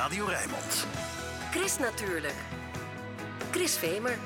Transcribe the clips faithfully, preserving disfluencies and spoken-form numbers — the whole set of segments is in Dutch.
Radio Rijnmond. Chris natuurlijk. Chris Vemer.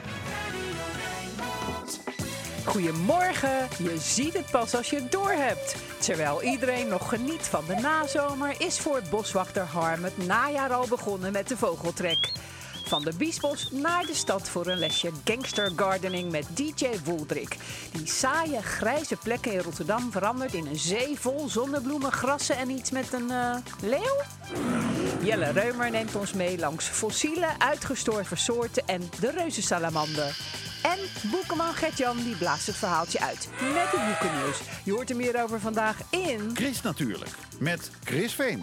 Goedemorgen, je ziet het pas als je het doorhebt. Terwijl iedereen nog geniet van de nazomer, is voor boswachter Harm het najaar al begonnen met de vogeltrek. Van de Biesbos naar de stad voor een lesje gangster gardening met D J Woeldrik. Die saaie, grijze plekken in Rotterdam verandert in een zee vol zonnebloemen, grassen en iets met een uh, leeuw? Jelle Reumer neemt ons mee langs fossiele, uitgestorven soorten en de reuzensalamander. En boekenman Gert-Jan die blaast het verhaaltje uit met het boekennieuws. Je hoort er meer over vandaag in... Chris natuurlijk, met Chris Vemer.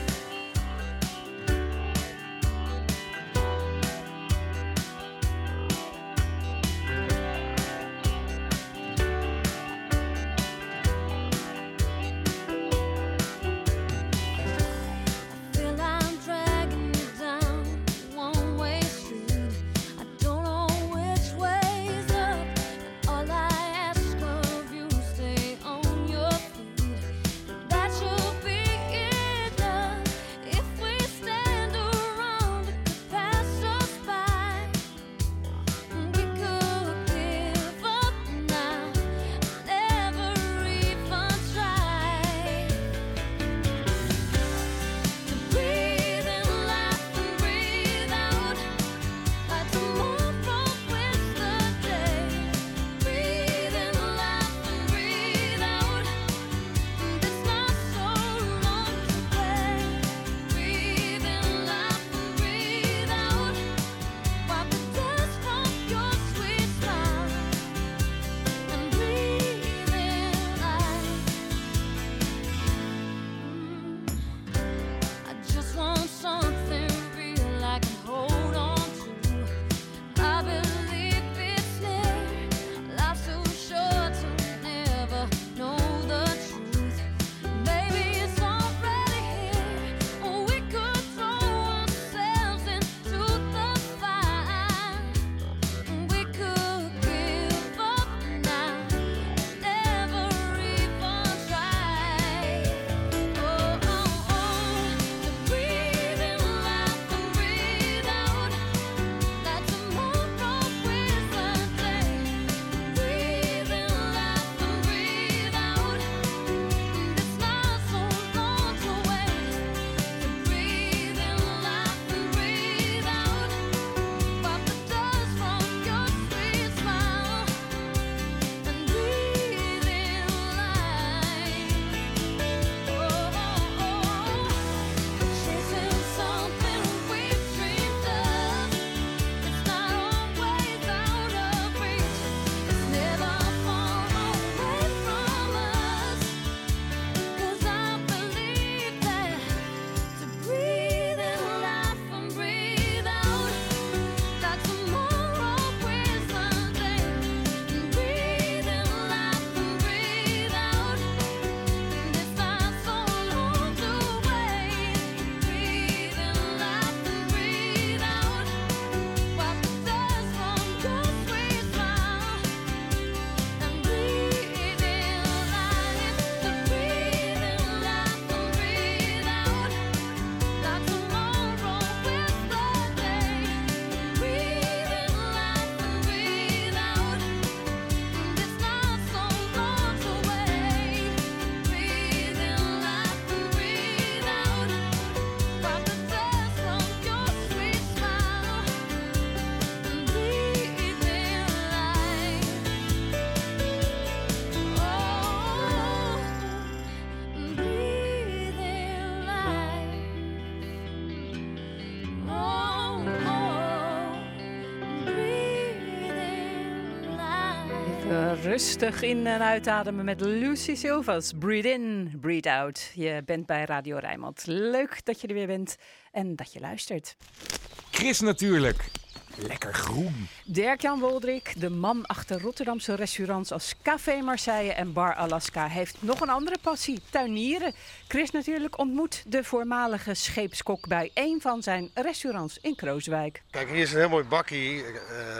Rustig in en uitademen met Lucy Silvas. Breathe in, breathe out. Je bent bij Radio Rijnmond. Leuk dat je er weer bent en dat je luistert. Chris natuurlijk. Lekker groen. Dirk-Jan Woeldrik, de man achter Rotterdamse restaurants als Café Marseille en Bar Alaska, heeft nog een andere passie, tuinieren. Chris natuurlijk ontmoet de voormalige scheepskok bij een van zijn restaurants in Krooswijk. Kijk, hier is een heel mooi bakkie, uh,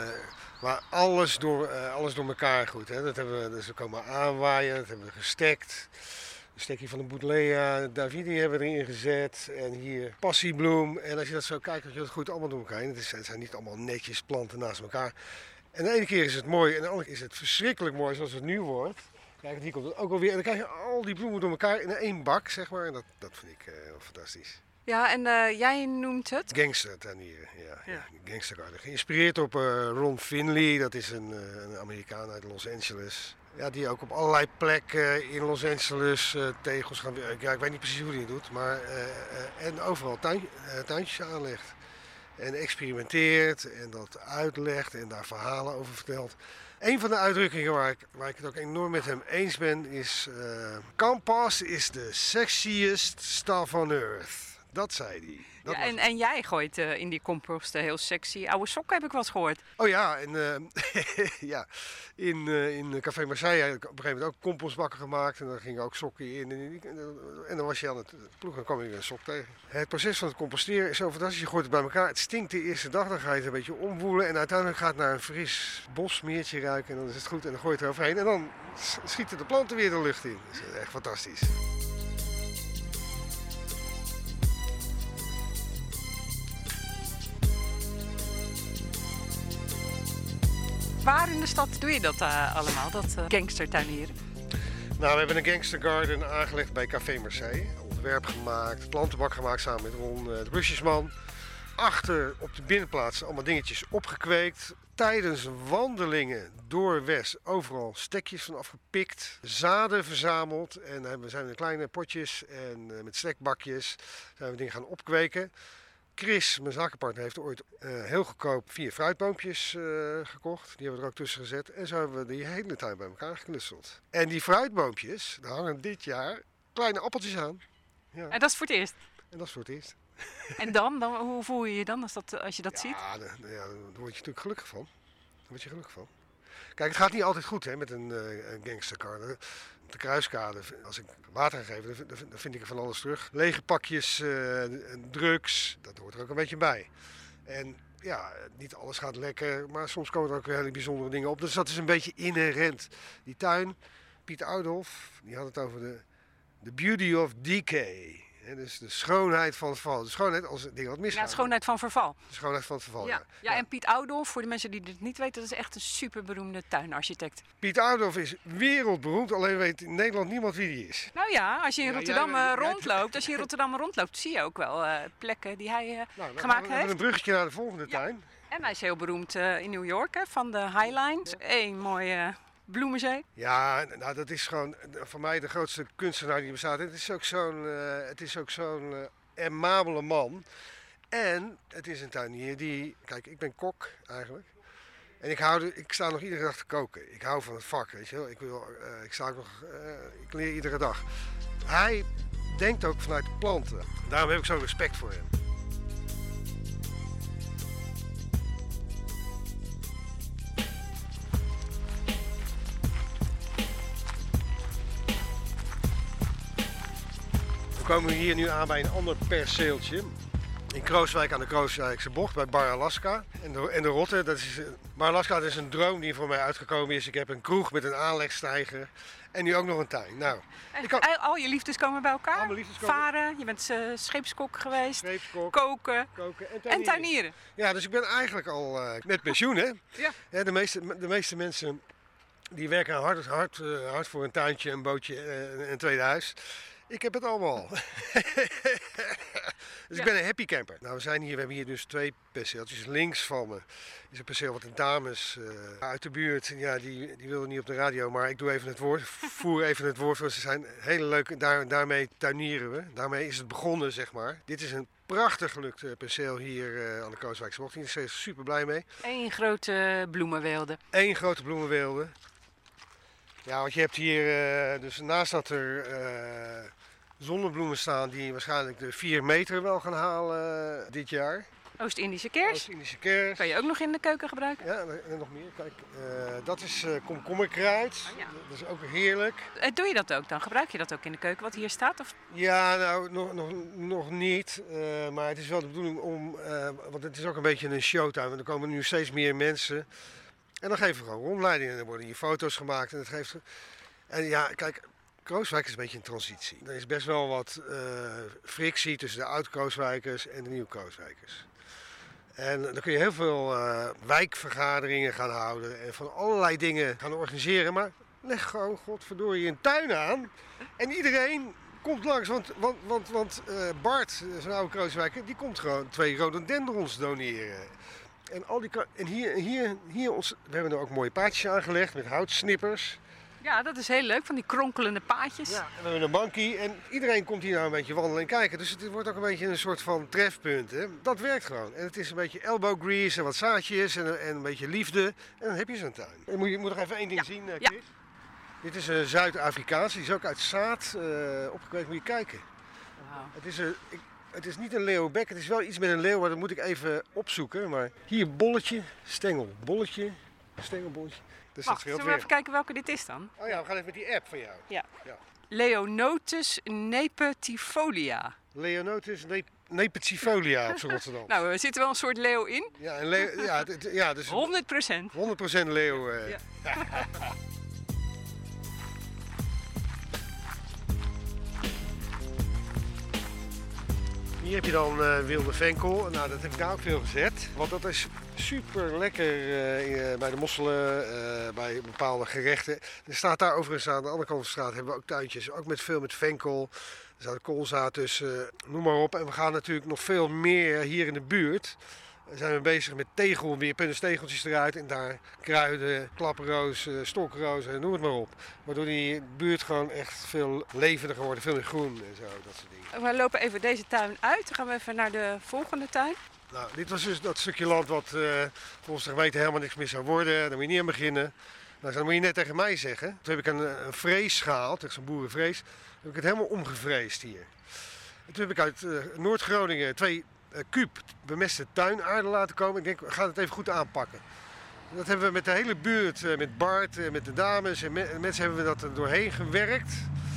waar alles door, uh, alles door elkaar goed. Hè. Dat hebben we, dus we komen aanwaaien, dat hebben we gestekt. Een stekje van de Buddleia Davidi hebben we erin gezet. En hier passiebloem. En als je dat zo kijkt, dan je dat goed allemaal door elkaar heen. Het, is, het zijn niet allemaal netjes planten naast elkaar. En de ene keer is het mooi en de andere keer is het verschrikkelijk mooi zoals het nu wordt. Kijk, hier komt het ook alweer. En dan krijg je al die bloemen door elkaar in één bak, zeg maar. En dat, dat vind ik uh, fantastisch. Ja, en uh, jij noemt het? Gangster tuinieren, ja. Ja. ja Gangster garden. Geïnspireerd op uh, Ron Finley, dat is een, uh, een Amerikaan uit Los Angeles. Ja, die ook op allerlei plekken in Los Angeles uh, tegels gaan werken. Ja, ik weet niet precies hoe hij het doet, maar uh, uh, en overal tuin, uh, tuintjes aanlegt. En experimenteert en dat uitlegt en daar verhalen over vertelt. Een van de uitdrukkingen waar ik, waar ik het ook enorm met hem eens ben is... Uh, Compost is the sexiest stuff on earth. Dat zei hij. Dat Ja, en, en jij gooit uh, in die compost uh, heel sexy oude sokken, heb ik wel eens gehoord. Oh ja, en uh, ja, in, uh, in Café Marseille heb ik op een gegeven moment ook compostbakken gemaakt. En daar gingen ook sokken in. En, en, en dan was je aan het ploegen en kwam je weer een sok tegen. Het proces van het composteren is zo fantastisch. Je gooit het bij elkaar. Het stinkt de eerste dag, dan ga je het een beetje omwoelen. En uiteindelijk gaat het naar een fris bosmeertje ruiken. En dan is het goed en dan gooi je het eroverheen. En dan schieten de planten weer de lucht in. Dat is echt fantastisch. Waar in de stad doe je dat uh, allemaal, dat uh, gangstertuinieren? Nou, we hebben een gangster garden aangelegd bij Café Marseille. Ontwerp gemaakt, plantenbak gemaakt samen met Ron uh, de Rusjesman. Achter op de binnenplaats allemaal dingetjes opgekweekt. Tijdens wandelingen door West overal stekjes van afgepikt. Zaden verzameld en we zijn in kleine potjes en uh, met stekbakjes zijn we dingen gaan opkweken. Chris, mijn zakenpartner, heeft ooit uh, heel goedkoop vier fruitboompjes uh, gekocht. Die hebben we er ook tussen gezet. En zo hebben we die hele tuin bij elkaar geknutseld. En die fruitboompjes, daar hangen dit jaar kleine appeltjes aan. Ja. En dat is voor het eerst? En dat is voor het eerst. En dan, dan hoe voel je je dan als, dat, als je dat ja, ziet? De, ja, daar word je natuurlijk gelukkig van. Daar word je gelukkig van. Kijk, het gaat niet altijd goed hè, met een, uh, een gangsterkar. Op de Kruiskade, als ik water ga geven, dan vind ik er van alles terug. Lege pakjes, uh, drugs, dat hoort er ook een beetje bij. En ja, niet alles gaat lekker, maar soms komen er ook hele bijzondere dingen op. Dus dat is een beetje inherent. Die tuin, Piet Oudolf, die had het over de, de beauty of decay. He, dus de schoonheid van het verval. De schoonheid als het ding wat misgaat. Ja, schoonheid van verval. De schoonheid van het verval, ja. Ja, ja. ja en Piet Oudolf, voor de mensen die dit niet weten, dat is echt een superberoemde tuinarchitect. Piet Oudolf is wereldberoemd, alleen weet in Nederland niemand wie die is. Nou ja, als je in Ja, Rotterdam jij- uh, jij- rondloopt, als je in Rotterdam rondloopt, zie je ook wel uh, plekken die hij uh, Nou, dan gaan gemaakt we even heeft. een bruggetje naar de volgende Ja. tuin. En hij is heel beroemd uh, in New York, hè, van de High Line. Eén mooie bloemenzee. Ja, nou dat is gewoon voor mij de grootste kunstenaar die bestaat. Het is ook zo'n uh, het is ook zo'n uh, amabele man. En het is een tuinier die, kijk, ik ben kok eigenlijk. En ik, hou de, ik sta nog iedere dag te koken. Ik hou van het vak, weet je wel. Ik, wil, uh, ik, sta ook nog, uh, ik leer iedere dag. Hij denkt ook vanuit de planten. Daarom heb ik zo'n respect voor hem. We komen hier nu aan bij een ander perceeltje. In Krooswijk aan de Krooswijkse bocht bij Bar Alaska. En de, en de Rotte, dat is, Bar Alaska dat is een droom die voor mij uitgekomen is. Ik heb een kroeg met een aanlegstijger en nu ook nog een tuin. Nou, ik kan Al, al je liefdes komen bij elkaar. Al mijn liefdes komen- Varen, je bent uh, scheepskok geweest. scheepskok, Koken koken en en tuinieren. tuinieren. Ja, dus ik ben eigenlijk al uh, met pensioen, hè. Ja. Ja, de, meeste, de meeste mensen die werken hard, hard, uh, hard voor een tuintje, een bootje en een tweede huis. Ik heb het allemaal. Dus Ja. ik ben een happy camper. Nou, we zijn hier, we hebben hier dus twee perceeltjes. Links van me is een perceel wat een dames uh, uit de buurt, ja, die, die wilden niet op de radio, maar ik doe even het woord, voer even het woord, want ze zijn hele leuke, daar, daarmee tuinieren we. Daarmee is het begonnen, zeg maar. Dit is een prachtig gelukt uh, perceel hier uh, aan de Krooswijkse bocht. Hier is ze super blij mee. Eén grote bloemenweelde. Eén grote bloemenweelde. Ja, want je hebt hier, uh, dus naast dat er uh, zonnebloemen staan die waarschijnlijk de vier meter wel gaan halen uh, dit jaar. Oost-Indische kers. Oost-Indische kers. Kan je ook nog in de keuken gebruiken. Ja, en nog meer. Kijk, uh, dat is uh, komkommerkruid. Oh, ja. Dat is ook heerlijk. Uh, doe je dat ook dan? Gebruik je dat ook in de keuken, wat hier staat? Of? Ja, nou, nog, nog, nog niet. Uh, maar het is wel de bedoeling om, uh, want het is ook een beetje een showtuin. Want er komen nu steeds meer mensen. En dan geven we gewoon rondleidingen en dan worden hier foto's gemaakt. En, het geeft... en ja, kijk, Krooswijk is een beetje een transitie. Er is best wel wat uh, frictie tussen de oud-Krooswijkers en de nieuwe Krooswijkers. En dan kun je heel veel uh, wijkvergaderingen gaan houden en van allerlei dingen gaan organiseren. Maar leg gewoon, godverdorie, een tuin aan en iedereen komt langs. Want, want, want, want uh, Bart, zo'n oude Krooswijker, die komt gewoon twee rhododendrons doneren. En, al die, en hier, hier, hier ons, we hebben er ook mooie paadjes aangelegd met houtsnippers. Ja, dat is heel leuk, van die kronkelende paadjes. Ja, en we hebben een bankie en iedereen komt hier nou een beetje wandelen en kijken. Dus het wordt ook een beetje een soort van trefpunt. Hè. Dat werkt gewoon. En het is een beetje elbow grease en wat zaadjes en, en een beetje liefde. En dan heb je zo'n tuin. En moet je moet nog even één ding Ja. zien, uh, Chris. Ja. Dit is een Zuid-Afrikaans, die is ook uit zaad uh, opgekweekt. Moet je kijken. Wow. Het is, een, ik, het is niet een leeuwbek, het is wel iets met een leeuw, maar dat moet ik even opzoeken. Maar hier bolletje, stengel, bolletje, stengelbolletje. Dus Wacht, zullen we even kijken welke dit is dan? Oh ja, we gaan even met die app van jou. Ja. Ja. Leonotus nepetifolia. Leonotus ne nepetifolia op z'n Rotterdam. Nou, er zit wel een soort leeuw in. Ja, een leeuw, ja, het, het- ja, dus honderd procent. honderd procent leeuw. eh. Ja. Hier heb je dan eh, wilde venkel. Nou, dat heb ik daar ook veel gezet. Want dat is super lekker eh, bij de mosselen, eh, bij bepaalde gerechten. Er staat daar overigens aan de andere kant van de straat hebben we ook tuintjes. Ook met veel met venkel. Er staat koolzaad tussen, noem maar op. En we gaan natuurlijk nog veel meer hier in de buurt. Dan zijn we bezig met tegel, weer punnen tegeltjes eruit en daar kruiden, klaproos, eh, stokroos en noem het maar op. Waardoor die buurt gewoon echt veel levendiger wordt, veel meer groen en zo, dat soort dingen. We lopen even deze tuin uit. Dan gaan we even naar de volgende tuin. Nou, dit was dus dat stukje land wat eh, volgens de gemeente helemaal niks meer zou worden. Daar moet je niet aan beginnen. Nou, dat moet je net tegen mij zeggen. Toen heb ik een, een vrees gehaald, echt zo'n boerenvrees. Toen heb ik het helemaal omgevreesd hier. En toen heb ik uit uh, Noord-Groningen twee uh, kuub bemeste tuinaarde laten komen. Ik denk, we gaan het even goed aanpakken. En dat hebben we met de hele buurt, uh, met Bart, uh, met de dames en me mensen hebben we dat er doorheen gewerkt.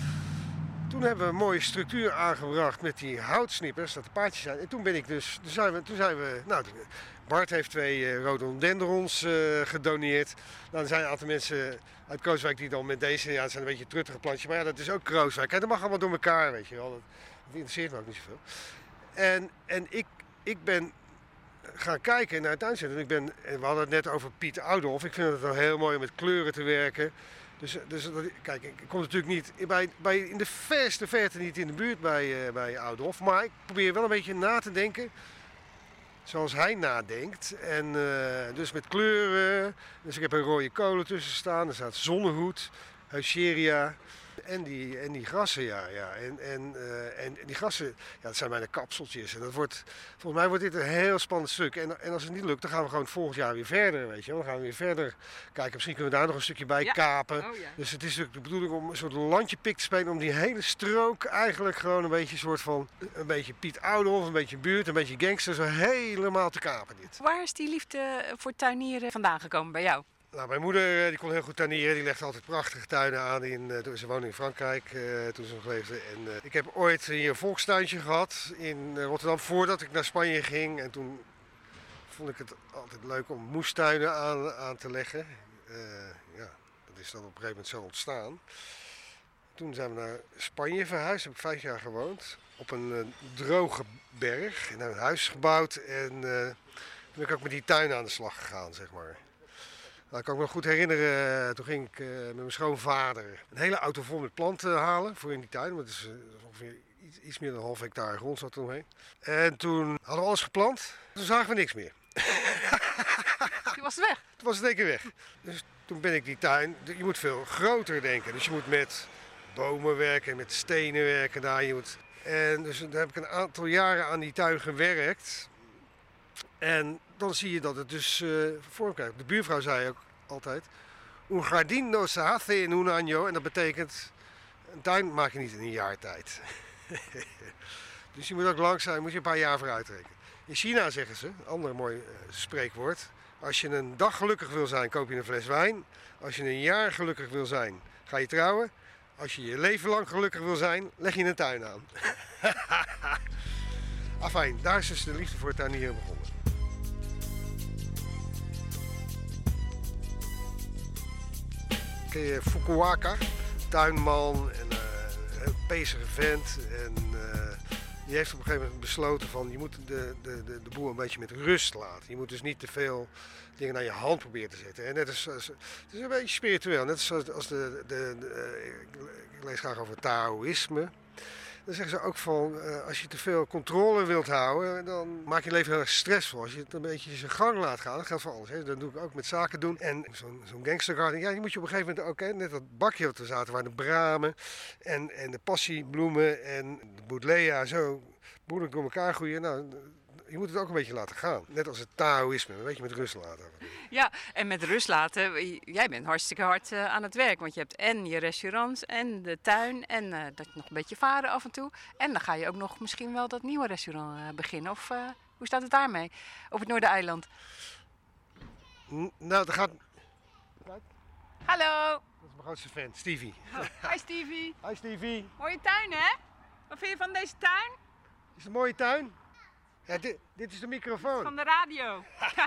Toen hebben we een mooie structuur aangebracht met die houtsnippers, dat de paadjes zijn. En toen ben ik dus, toen zijn we, toen zijn we nou, Bart heeft twee uh, rhododendrons uh, gedoneerd. Nou, er zijn een aantal mensen uit Krooswijk die dan met deze, ja, het zijn een beetje truttige plantjes, maar ja, dat is ook Krooswijk. En dat mag allemaal door elkaar, weet je wel. Dat, dat interesseert me ook niet zoveel. En, en ik, ik ben gaan kijken naar het tuincentrum. Ik ben, en we hadden het net over Piet Oudolf. Ik vind het wel heel mooi om met kleuren te werken. Dus, dus dat, kijk, ik kom natuurlijk niet bij, bij, in de verste verte niet in de buurt bij, uh, bij Oudolf. Maar ik probeer wel een beetje na te denken zoals hij nadenkt. En uh, dus met kleuren. Dus ik heb een rode kolen tussen staan. Er staat zonnehoed, Heucheria. En die, en die grassen, ja. ja. En, en, uh, en die grassen, ja, dat zijn bijna kapseltjes. En dat wordt, volgens mij wordt dit een heel spannend stuk. En, en als het niet lukt, dan gaan we gewoon volgend jaar weer verder, weet je wel. Dan gaan we weer verder kijken. Misschien kunnen we daar nog een stukje bij Ja. kapen. Oh, ja. Dus het is natuurlijk de bedoeling om een soort landje pik te spelen. Om die hele strook eigenlijk gewoon een beetje een soort van, een beetje Piet Oudolf, een beetje buurt, een beetje gangster, zo helemaal te kapen dit. Waar is die liefde voor tuinieren vandaan gekomen bij jou? Nou, mijn moeder die kon heel goed tuinieren. Die legde altijd prachtige tuinen aan. In, uh, ze woonde in Frankrijk uh, toen ze nog leefde. En, uh, ik heb ooit hier een volkstuintje gehad in uh, Rotterdam voordat ik naar Spanje ging. En toen vond ik het altijd leuk om moestuinen aan, aan te leggen. Uh, ja, dat is dan op een gegeven moment zo ontstaan. Toen zijn we naar Spanje verhuisd. Heb ik vijf jaar gewoond. Op een uh, droge berg. En daar een huis gebouwd. En uh, toen ben ik ook met die tuin aan de slag gegaan, zeg maar. Nou, ik kan me nog goed herinneren, toen ging ik uh, met mijn schoonvader een hele auto vol met planten halen voor in die tuin. Want het is uh, ongeveer iets, iets meer dan een half hectare grond zat er omheen. En toen hadden we alles geplant, toen zagen we niks meer. Die was weg. Toen was het een keer weg. Dus toen ben ik die tuin, je moet veel groter denken. Dus je moet met bomen werken, met stenen werken daar. Je moet, en dus daar heb ik een aantal jaren aan die tuin gewerkt. En dan zie je dat het dus uh, vorm krijgt. De buurvrouw zei ook altijd, un jardín no se hace en un año. En dat betekent, een tuin maak je niet in een jaar tijd. Dus je moet ook langzaam, moet je een paar jaar vooruit rekenen. In China zeggen ze, een ander mooi uh, spreekwoord. Als je een dag gelukkig wil zijn, koop je een fles wijn. Als je een jaar gelukkig wil zijn, ga je trouwen. Als je je leven lang gelukkig wil zijn, leg je een tuin aan. Afijn, daar is dus de liefde voor het tuinieren begonnen. Ken je Fukuoka, tuinman en uh, pezige vent. En uh, die heeft op een gegeven moment besloten van je moet de, de, de, de boel een beetje met rust laten. Je moet dus niet te veel dingen naar je hand proberen te zetten. En net als, als, het is een beetje spiritueel. Net zoals als de, de, de, ik, ik lees graag over Taoïsme. Dan zeggen ze ook van, uh, als je te veel controle wilt houden, dan maak je leven heel erg stressvol. Als je het een beetje zijn gang laat gaan, dat geldt voor alles. Hè. Dat doe ik ook met zaken doen. En zo'n zo'n gangstergarden, ja, die moet je op een gegeven moment ook, hè, net dat bakje wat er zaten, waar de bramen en, en de passiebloemen en de boedlea zo moeilijk door elkaar groeien. Nou, je moet het ook een beetje laten gaan. Net als het Taoïsme, een beetje met rust laten. Ja, en met rust laten. Jij bent hartstikke hard uh, aan het werk. Want je hebt en je restaurants en de tuin en uh, dat je nog een beetje varen af en toe. En dan ga je ook nog misschien wel dat nieuwe restaurant uh, beginnen. Of uh, hoe staat het daarmee op het Noordereiland? N- nou, dat gaat... Kijk. Hallo. Dat is mijn grootste fan, Stevie. Oh, hi Stevie. Hi Stevie. Mooie tuin, hè? Wat vind je van deze tuin? Is het een mooie tuin? Ja, dit, dit is de microfoon. Van de radio.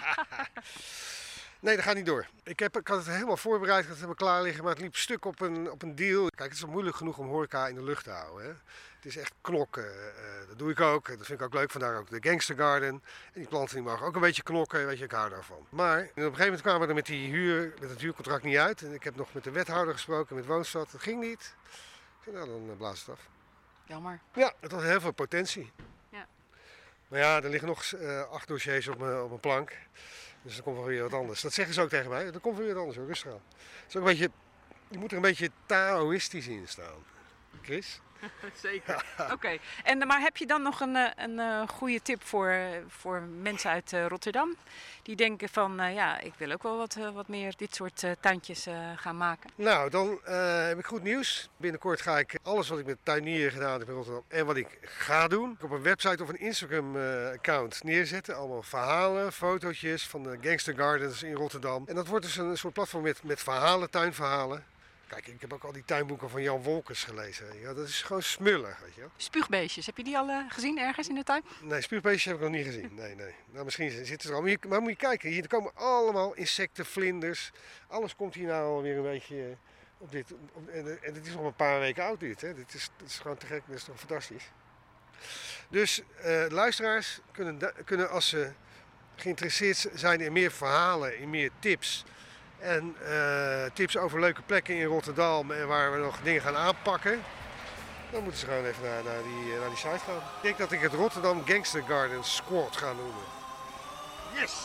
Nee, dat gaat niet door. Ik, heb, ik had het helemaal voorbereid, ik had het helemaal klaar liggen, maar het liep stuk op een, op een deal. Kijk, het is wel moeilijk genoeg om horeca in de lucht te houden. Hè? Het is echt knokken. Uh, dat doe ik ook. Dat vind ik ook leuk. Vandaar ook de Gangster Garden. En die planten die mogen ook een beetje knokken. Weet je, ik hou daarvan. Maar op een gegeven moment kwamen we er met die huur, met het huurcontract niet uit. En ik heb nog met de wethouder gesproken, met Woonstad. Dat ging niet. Ik zei, nou, dan blaas het af. Jammer. Ja, het had heel veel potentie. Ja. Maar ja, er liggen nog uh, acht dossiers op mijn, op mijn plank. Dus dan komt wel weer wat anders. Dat zeggen ze ook tegen mij. Dan komt weer wat anders. Hoor. Rustig aan. Het is ook een beetje, je moet er een beetje Taoïstisch in staan. Chris? Zeker. Oké. Okay. En maar heb je dan nog een, een, een goede tip voor, voor mensen uit uh, Rotterdam? Die denken van, uh, ja, ik wil ook wel wat, uh, wat meer dit soort uh, tuintjes uh, gaan maken. Nou, dan uh, heb ik goed nieuws. Binnenkort ga ik alles wat ik met tuinieren gedaan heb in Rotterdam en wat ik ga doen, op een website of een Instagram uh, account neerzetten. Allemaal verhalen, fotootjes van de Gangster Gardens in Rotterdam. En dat wordt dus een soort platform met, met verhalen, tuinverhalen. Kijk, ik heb ook al die tuinboeken van Jan Wolkers gelezen. Ja, dat is gewoon smullig, weet je wel. Spuugbeestjes, heb je die al uh, gezien ergens in de tuin? Nee, spuugbeestjes heb ik nog niet gezien. Nee, nee. Nou, misschien zitten ze er al. Maar, maar moet je kijken, hier komen allemaal insecten, vlinders. Alles komt hier nou alweer een beetje op dit. Op, en, en het is nog een paar weken oud dit. Hè. Dit, is, dit is gewoon te gek, dit is toch fantastisch. Dus uh, luisteraars kunnen, kunnen als ze geïnteresseerd zijn in meer verhalen, in meer tips... En uh, tips over leuke plekken in Rotterdam en waar we nog dingen gaan aanpakken. Dan moeten ze gewoon even naar, naar, die, naar die site gaan. Ik denk dat ik het Rotterdam Gangster Garden Squad ga noemen. Yes!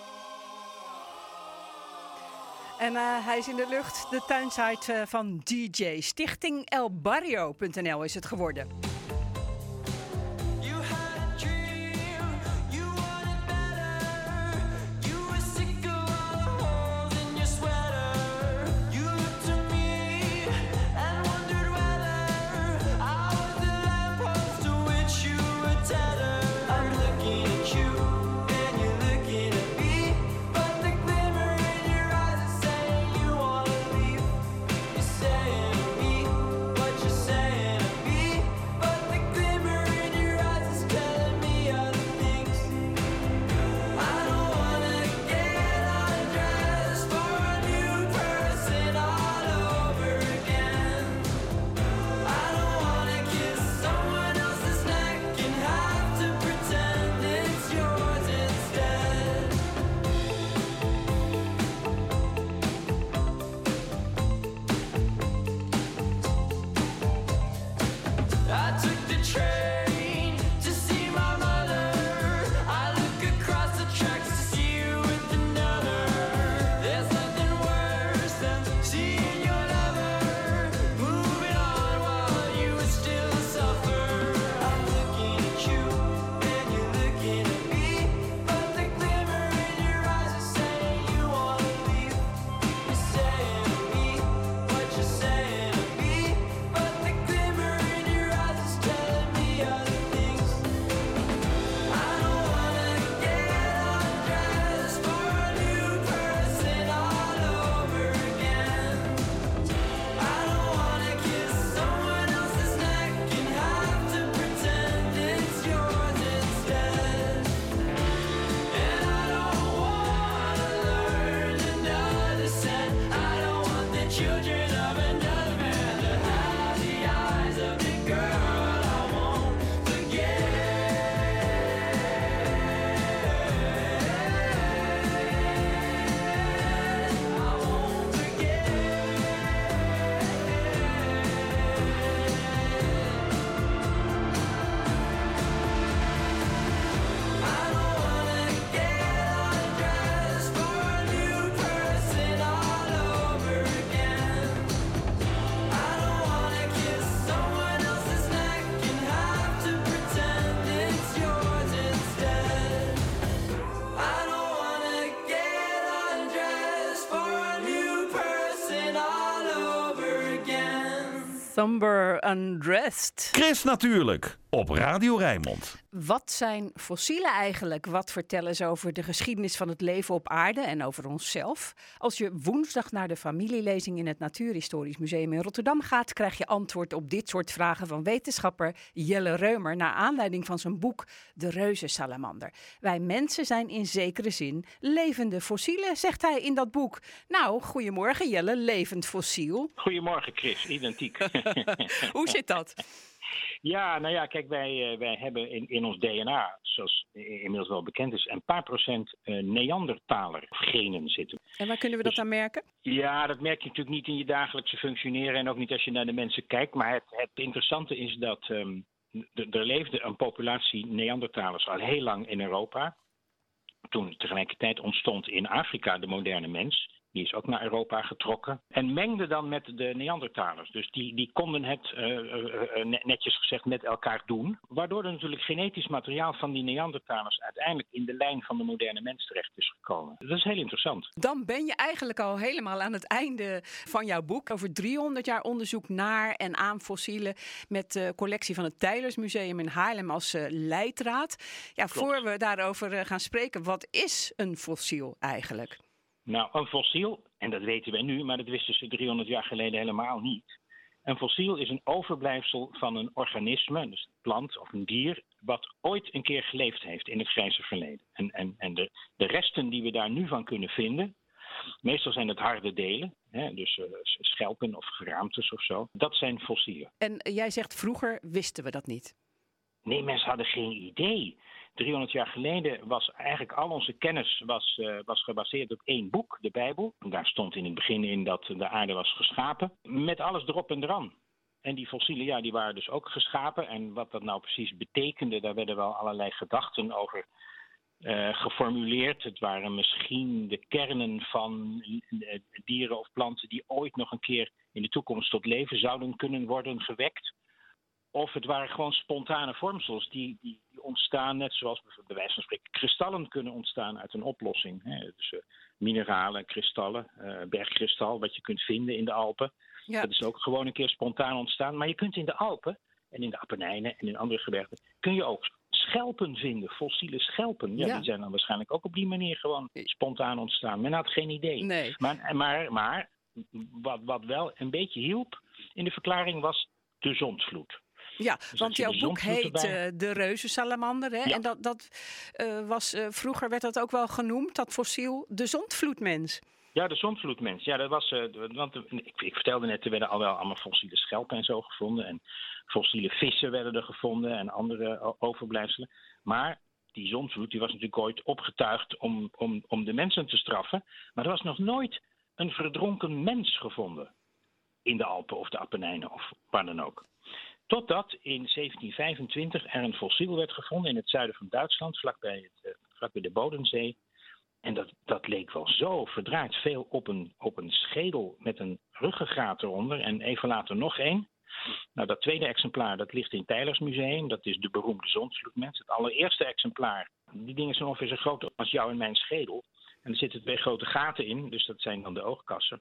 En uh, hij is in de lucht. De tuinsite uh, van D J. Stichting El Barrio punt n l is het geworden. Thumber Undressed. Chris Natuurlijk, op Radio Rijnmond. Wat zijn fossielen eigenlijk? Wat vertellen ze over de geschiedenis van het leven op aarde en over onszelf? Als je woensdag naar de familielezing in het Natuurhistorisch Museum in Rotterdam gaat, krijg je antwoord op dit soort vragen van wetenschapper Jelle Reumer naar aanleiding van zijn boek De Reuzensalamander. Wij mensen zijn in zekere zin levende fossielen, zegt hij in dat boek. Nou, goedemorgen Jelle, levend fossiel. Goedemorgen Chris, identiek. Hoe zit dat? Ja, nou ja, kijk, wij, uh, wij hebben in, in ons D N A, zoals inmiddels wel bekend is, een paar procent uh, Neandertaler genen zitten. En waar kunnen we dat dus, aan merken? Ja, dat merk je natuurlijk niet in je dagelijkse functioneren en ook niet als je naar de mensen kijkt. Maar het, het interessante is dat um, d- er leefde een populatie Neandertalers al heel lang in Europa. Toen tegelijkertijd ontstond in Afrika de moderne mens. Die is ook naar Europa getrokken. En mengde dan met de Neandertalers. Dus die, die konden het, uh, uh, netjes gezegd, met elkaar doen. Waardoor er natuurlijk genetisch materiaal van die Neandertalers uiteindelijk in de lijn van de moderne mens terecht is gekomen. Dat is heel interessant. Dan ben je eigenlijk al helemaal aan het einde van jouw boek. Over driehonderd jaar onderzoek naar en aan fossielen. Met de collectie van het Tijlersmuseum in Haarlem als uh, leidraad. Ja, voor we daarover uh, gaan spreken, wat is een fossiel eigenlijk? Nou, een fossiel, en dat weten wij nu, maar dat wisten ze driehonderd jaar geleden helemaal niet. Een fossiel is een overblijfsel van een organisme, dus een plant of een dier, wat ooit een keer geleefd heeft in het grijze verleden. En, en, en de, de resten die we daar nu van kunnen vinden, meestal zijn het harde delen, hè, dus uh, schelpen of geraamtes of zo, dat zijn fossielen. En jij zegt vroeger wisten we dat niet. Nee, mensen hadden geen idee. driehonderd jaar geleden was eigenlijk al onze kennis was, uh, was gebaseerd op één boek, de Bijbel. En daar stond in het begin in dat de aarde was geschapen, met alles erop en eraan. En die fossielen, ja, die waren dus ook geschapen. En wat dat nou precies betekende, daar werden wel allerlei gedachten over uh, geformuleerd. Het waren misschien de kernen van uh, dieren of planten die ooit nog een keer in de toekomst tot leven zouden kunnen worden gewekt. Of het waren gewoon spontane vormsels die, die, die ontstaan, net zoals bij wijze van spreken kristallen kunnen ontstaan uit een oplossing. Hè. Dus uh, mineralen, kristallen, uh, bergkristal, wat je kunt vinden in de Alpen. Ja. Dat is ook gewoon een keer spontaan ontstaan. Maar je kunt in de Alpen en in de Appenijnen en in andere gebergten, kun je ook schelpen vinden, fossiele schelpen. Ja, ja. Die zijn dan waarschijnlijk ook op die manier gewoon spontaan ontstaan. Men had geen idee. Nee. Maar, maar, maar wat, wat wel een beetje hielp in de verklaring was de zondvloed. Ja, dus want jouw boek heet uh, De Reuzensalamander. Hè? Ja. En dat, dat uh, was, uh, vroeger werd dat ook wel genoemd, dat fossiel, de zondvloedmens. Ja, de zondvloedmens. Ja, dat was, uh, want uh, ik, ik vertelde net, er werden al wel allemaal fossiele schelpen en zo gevonden. En fossiele vissen werden er gevonden en andere uh, overblijfselen. Maar die zondvloed die was natuurlijk ooit opgetuigd om, om, om de mensen te straffen. Maar er was nog nooit een verdronken mens gevonden in de Alpen of de Appenijnen of waar dan ook. Totdat in zeventien vijfentwintig er een fossiel werd gevonden in het zuiden van Duitsland, vlakbij, het, uh, vlakbij de Bodensee. En dat, dat leek wel zo verdraaid veel op een, op een schedel met een ruggengraat eronder en even later nog één. Nou, dat tweede exemplaar dat ligt in het Tijlersmuseum, dat is de beroemde zondvloedmens. Het allereerste exemplaar, die dingen zijn ongeveer zo groot als jouw en mijn schedel. En er zitten twee grote gaten in, dus dat zijn dan de oogkassen.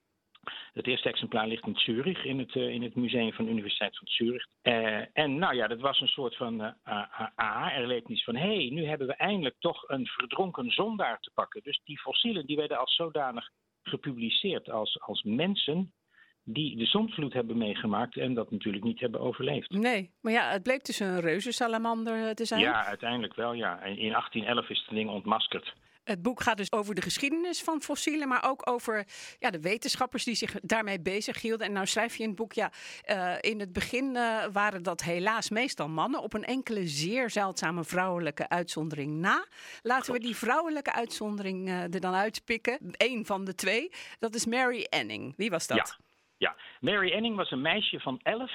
Het eerste exemplaar ligt in Zurich, in het, uh, in het museum van de Universiteit van Zurich. Uh, en nou ja, dat was een soort van uh, aha-erlevenis van, hé, hey, nu hebben we eindelijk toch een verdronken zondaar te pakken. Dus die fossielen die werden als zodanig gepubliceerd als, als mensen die de zondvloed hebben meegemaakt en dat natuurlijk niet hebben overleefd. Nee, maar ja, het bleek dus een reuzensalamander te zijn. Ja, uiteindelijk wel, ja. En in achttien elf is het ding ontmaskerd. Het boek gaat dus over de geschiedenis van fossielen, maar ook over ja, de wetenschappers die zich daarmee bezighielden. En nou schrijf je in het boek, ja, uh, in het begin uh, waren dat helaas meestal mannen, op een enkele zeer zeldzame vrouwelijke uitzondering na. Laten Klopt. we die vrouwelijke uitzondering uh, er dan uitpikken. Eén van de twee, dat is Mary Anning. Wie was dat? Ja, ja. Mary Anning was een meisje van elf,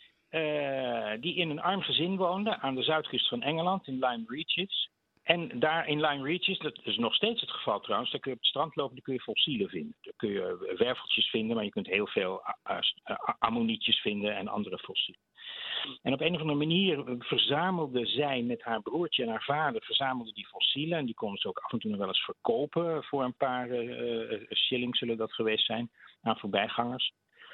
uh, die in een arm gezin woonde aan de zuidkust van Engeland, in Lyme Regis. En daar in Lyme Regis, dat is nog steeds het geval trouwens, daar kun je op het strand lopen, daar kun je fossielen vinden. Daar kun je werveltjes vinden, maar je kunt heel veel uh, uh, ammonietjes vinden en andere fossielen. En op een of andere manier verzamelde zij met haar broertje en haar vader verzamelde die fossielen. En die konden ze ook af en toe nog wel eens verkopen voor een paar uh, shillings zullen dat geweest zijn aan voorbijgangers.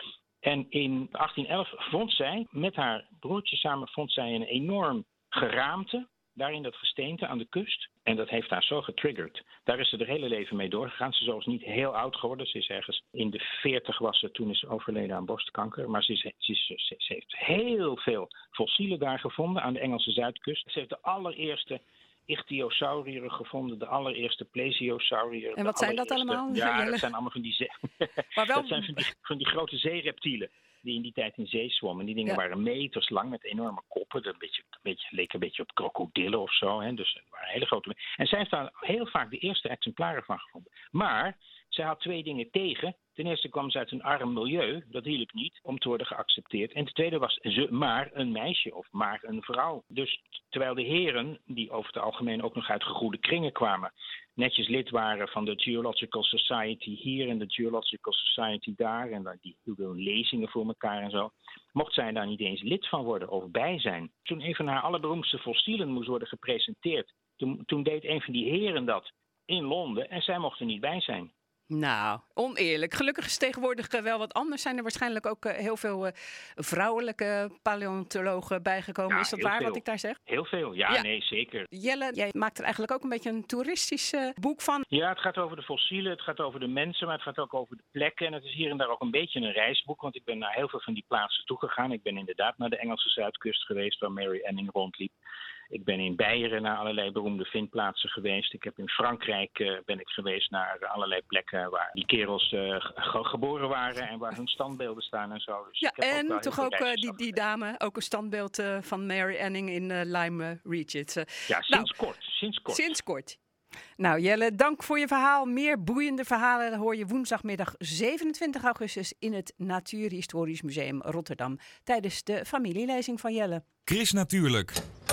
En in achttien elf vond zij, met haar broertje samen, vond zij een enorm geraamte. Daar in dat gesteente aan de kust. En dat heeft haar zo getriggerd. Daar is ze haar hele leven mee doorgegaan. Ze is zelfs niet heel oud geworden. Ze is ergens in de veertig was ze, toen is ze overleden aan borstkanker. Maar ze, is, ze, is, ze, ze heeft heel veel fossielen daar gevonden aan de Engelse zuidkust. Ze heeft de allereerste ichthyosauriëren gevonden, de allereerste plesiosauriëren. En wat zijn dat allemaal? Ja, dat zijn allemaal van die, zee... maar wel... dat zijn van die, van die grote zeereptielen. Die in die tijd in zee zwommen. Die dingen ja. waren meters lang met enorme koppen. Dat een beetje, een beetje, leek een beetje op krokodillen of zo. Hè. Dus het waren hele grote. En zij heeft daar heel vaak de eerste exemplaren van gevonden. Maar zij had twee dingen tegen. Ten eerste kwam ze uit een arm milieu. Dat hielp niet om te worden geaccepteerd. En ten tweede was ze maar een meisje of maar een vrouw. Dus terwijl de heren, die over het algemeen ook nog uit gegoede kringen kwamen, netjes lid waren van de Geological Society hier en de Geological Society daar. En dan die hielden lezingen voor elkaar en zo. Mocht zij daar niet eens lid van worden of bij zijn. Toen een van haar allerberoemdste fossielen moest worden gepresenteerd. Toen, toen deed een van die heren dat in Londen en zij mocht er niet bij zijn. Nou, oneerlijk. Gelukkig is tegenwoordig wel wat anders. Zijn er waarschijnlijk ook uh, heel veel uh, vrouwelijke paleontologen bijgekomen. Ja, is dat waar veel. Wat ik daar zeg? Heel veel, ja, ja, nee, zeker. Jelle, jij maakt er eigenlijk ook een beetje een toeristisch uh, boek van. Ja, het gaat over de fossielen, het gaat over de mensen, maar het gaat ook over de plekken. En het is hier en daar ook een beetje een reisboek, want ik ben naar heel veel van die plaatsen toegegaan. Ik ben inderdaad naar de Engelse zuidkust geweest, waar Mary Anning rondliep. Ik ben in Beieren naar allerlei beroemde vindplaatsen geweest. Ik heb in Frankrijk uh, ben ik geweest naar allerlei plekken waar die kerels uh, ge- geboren waren en waar hun standbeelden staan en zo. Dus ja, ik heb en ook toch ook uh, die, die dame, ook een standbeeld uh, van Mary Anning in uh, Lyme Regis. Uh, ja, sinds nou, kort. Sinds kort. Sinds kort. Nou Jelle, dank voor je verhaal. Meer boeiende verhalen hoor je woensdagmiddag zevenentwintig augustus in het Natuurhistorisch Museum Rotterdam tijdens de familielezing van Jelle. Chris Natuurlijk.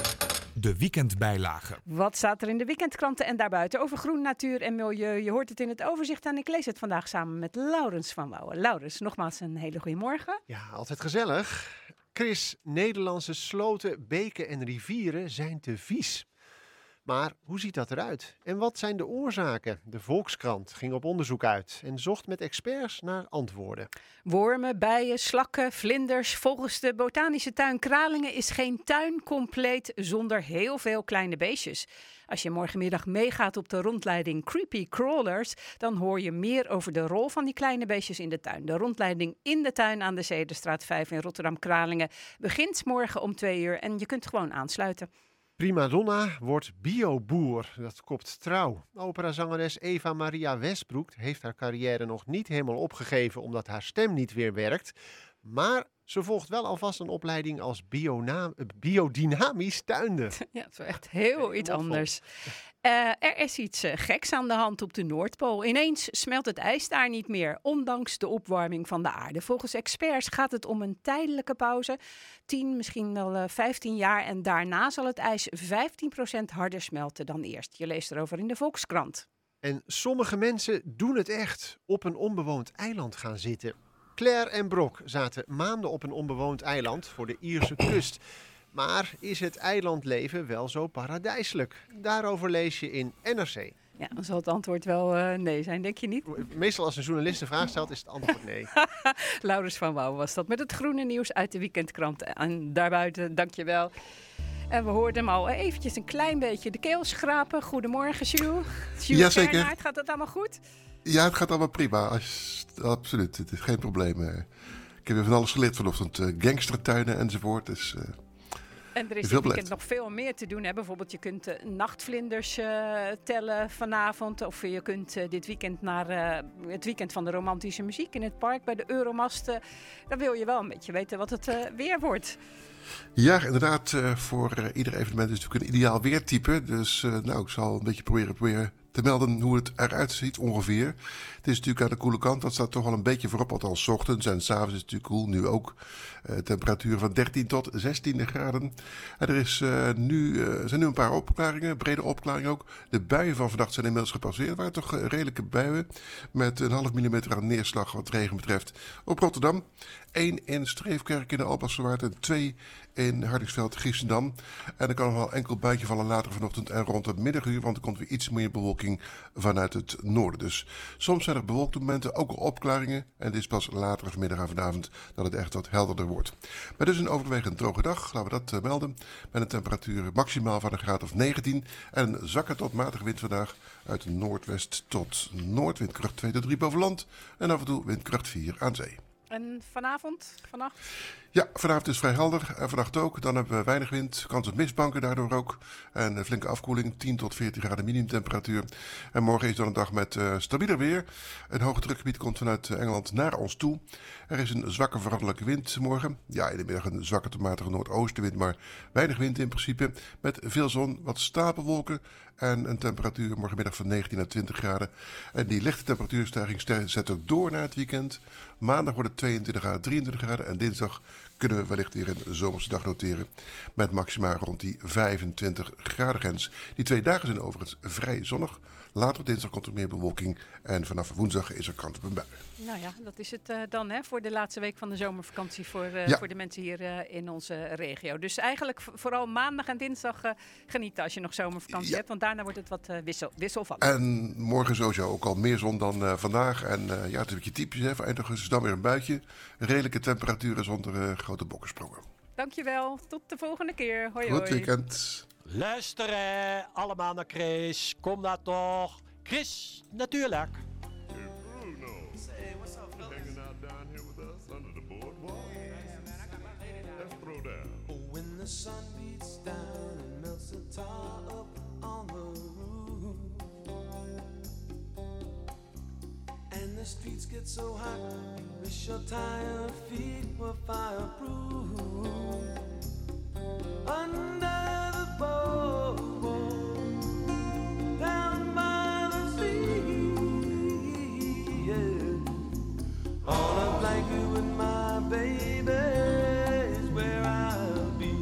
De weekendbijlage. Wat staat er in de weekendkranten en daarbuiten over groen, natuur en milieu? Je hoort het in het overzicht en ik lees het vandaag samen met Laurens van Wouwen. Laurens, nogmaals een hele goede morgen. Ja, altijd gezellig. Chris, Nederlandse sloten, beken en rivieren zijn te vies. Maar hoe ziet dat eruit? En wat zijn de oorzaken? De Volkskrant ging op onderzoek uit en zocht met experts naar antwoorden. Wormen, bijen, slakken, vlinders. Volgens de botanische tuin Kralingen is geen tuin compleet zonder heel veel kleine beestjes. Als je morgenmiddag meegaat op de rondleiding Creepy Crawlers, dan hoor je meer over de rol van die kleine beestjes in de tuin. De rondleiding in de tuin aan de Zederstraat vijf in Rotterdam-Kralingen begint morgen om twee uur en je kunt gewoon aansluiten. Primadonna wordt bioboer, dat kopt Trouw. Operazangeres Eva Maria Westbroek heeft haar carrière nog niet helemaal opgegeven omdat haar stem niet weer werkt. Maar ze volgt wel alvast een opleiding als biona- biodynamisch tuinder. Ja, dat is echt heel iets anders. Uh, er is iets uh, geks aan de hand op de Noordpool. Ineens smelt het ijs daar niet meer, ondanks de opwarming van de aarde. Volgens experts gaat het om een tijdelijke pauze. tien, misschien wel uh, vijftien jaar. En daarna zal het ijs vijftien procent harder smelten dan eerst. Je leest erover in de Volkskrant. En sommige mensen doen het echt. Op een onbewoond eiland gaan zitten. Claire en Brok zaten maanden op een onbewoond eiland voor de Ierse kust. Maar is het eilandleven wel zo paradijselijk? Daarover lees je in N R C. Ja, dan zal het antwoord wel uh, nee zijn, denk je niet? Meestal als een journalist een vraag stelt, is het antwoord nee. Laurens van Wouwen was dat met het groene nieuws uit de weekendkrant. En daarbuiten, dankjewel. En we hoorden hem al eventjes een klein beetje de keel schrapen. Goedemorgen, Jules. Jules Jazeker. Kernhaard, gaat het allemaal goed? Ja, het gaat allemaal prima. Als, absoluut, het is geen probleem. Ik heb weer van alles geleerd vanochtend. Uh, gangstertuinen enzovoort. Dus, uh, en er is dit weekend nog veel meer te doen. Hè? Bijvoorbeeld je kunt uh, nachtvlinders uh, tellen vanavond. Of je kunt uh, dit weekend naar uh, het weekend van de romantische muziek in het park bij de Euromast. Uh, dan wil je wel een beetje weten wat het uh, weer wordt. Ja, inderdaad. Uh, voor uh, ieder evenement is natuurlijk een ideaal weertype. Dus uh, nou, ik zal een beetje proberen, proberen te melden hoe het eruit ziet ongeveer. Het is natuurlijk aan de koele kant. Dat staat toch wel een beetje voorop, althans 's ochtends. En 's avonds is het natuurlijk koel, nu ook. Uh, temperatuur van dertien tot zestien graden. En er is, uh, nu, uh, zijn nu een paar opklaringen, brede opklaringen ook. De buien van vannacht zijn inmiddels gepasseerd. Het waren toch uh, redelijke buien met een half millimeter aan neerslag wat regen betreft op Rotterdam. Eén in Streefkerk in de Albasserwaard en twee in Hardingsveld, Giessendam. En er kan nog wel enkel buitje vallen later vanochtend en rond het middaguur, want er komt weer iets meer bewolking bewolking vanuit het noorden. Dus soms zijn er bewolkte momenten, ook al opklaringen. En het is pas later vanmiddag en vanavond dat het echt wat helderder wordt. Maar dus een overwegend droge dag, laten we dat uh, melden. Met een temperatuur maximaal van een graad of negentien. En een zwakke tot matige wind vandaag uit noordwest tot noord. Windkracht twee tot drie boven land. En af en toe windkracht vier aan zee. En vanavond, vannacht? Ja, vanavond is het vrij helder en vannacht ook. Dan hebben we weinig wind, kans op mistbanken daardoor ook. En een flinke afkoeling, tien tot veertien graden minimumtemperatuur. En morgen is dan een dag met uh, stabieler weer. Een hoogdrukgebied komt vanuit Engeland naar ons toe. Er is een zwakke veranderlijke wind morgen. Ja, in de middag een zwakke tot matige noordoostenwind, maar weinig wind in principe. Met veel zon, wat stapelwolken en een temperatuur morgenmiddag van negentien naar twintig graden. En die lichte temperatuurstijging zet ook door naar het weekend. Maandag wordt het tweeëntwintig graden, drieëntwintig graden en dinsdag kunnen we wellicht weer een zomerse dag noteren met maxima rond die vijfentwintig graden grens. Die twee dagen zijn overigens vrij zonnig. Later op dinsdag komt er meer bewolking en vanaf woensdag is er kans op een bui. Nou ja, dat is het uh, dan hè, voor de laatste week van de zomervakantie voor, uh, ja. voor de mensen hier uh, in onze regio. Dus eigenlijk v- vooral maandag en dinsdag uh, genieten als je nog zomervakantie ja. hebt, want daarna wordt het wat uh, wissel, wisselvallig. En morgen sowieso ook al meer zon dan uh, vandaag. En uh, ja, het is een beetje typisch hè, voor eind augustus dan weer een buitje. Redelijke temperaturen zonder uh, grote bokkensprongen. Dankjewel, tot de volgende keer. Hoi Goed hoi. weekend. Luisteren allemaal naar Chris. Kom daar toch. Chris, natuurlijk. When the sun beats down and melts the tar up on the roof, and the streets get so hot, wish your tired feet were fireproof. Under the boardwalk, down by the sea, yeah. On a blanket with my baby is where I'll be.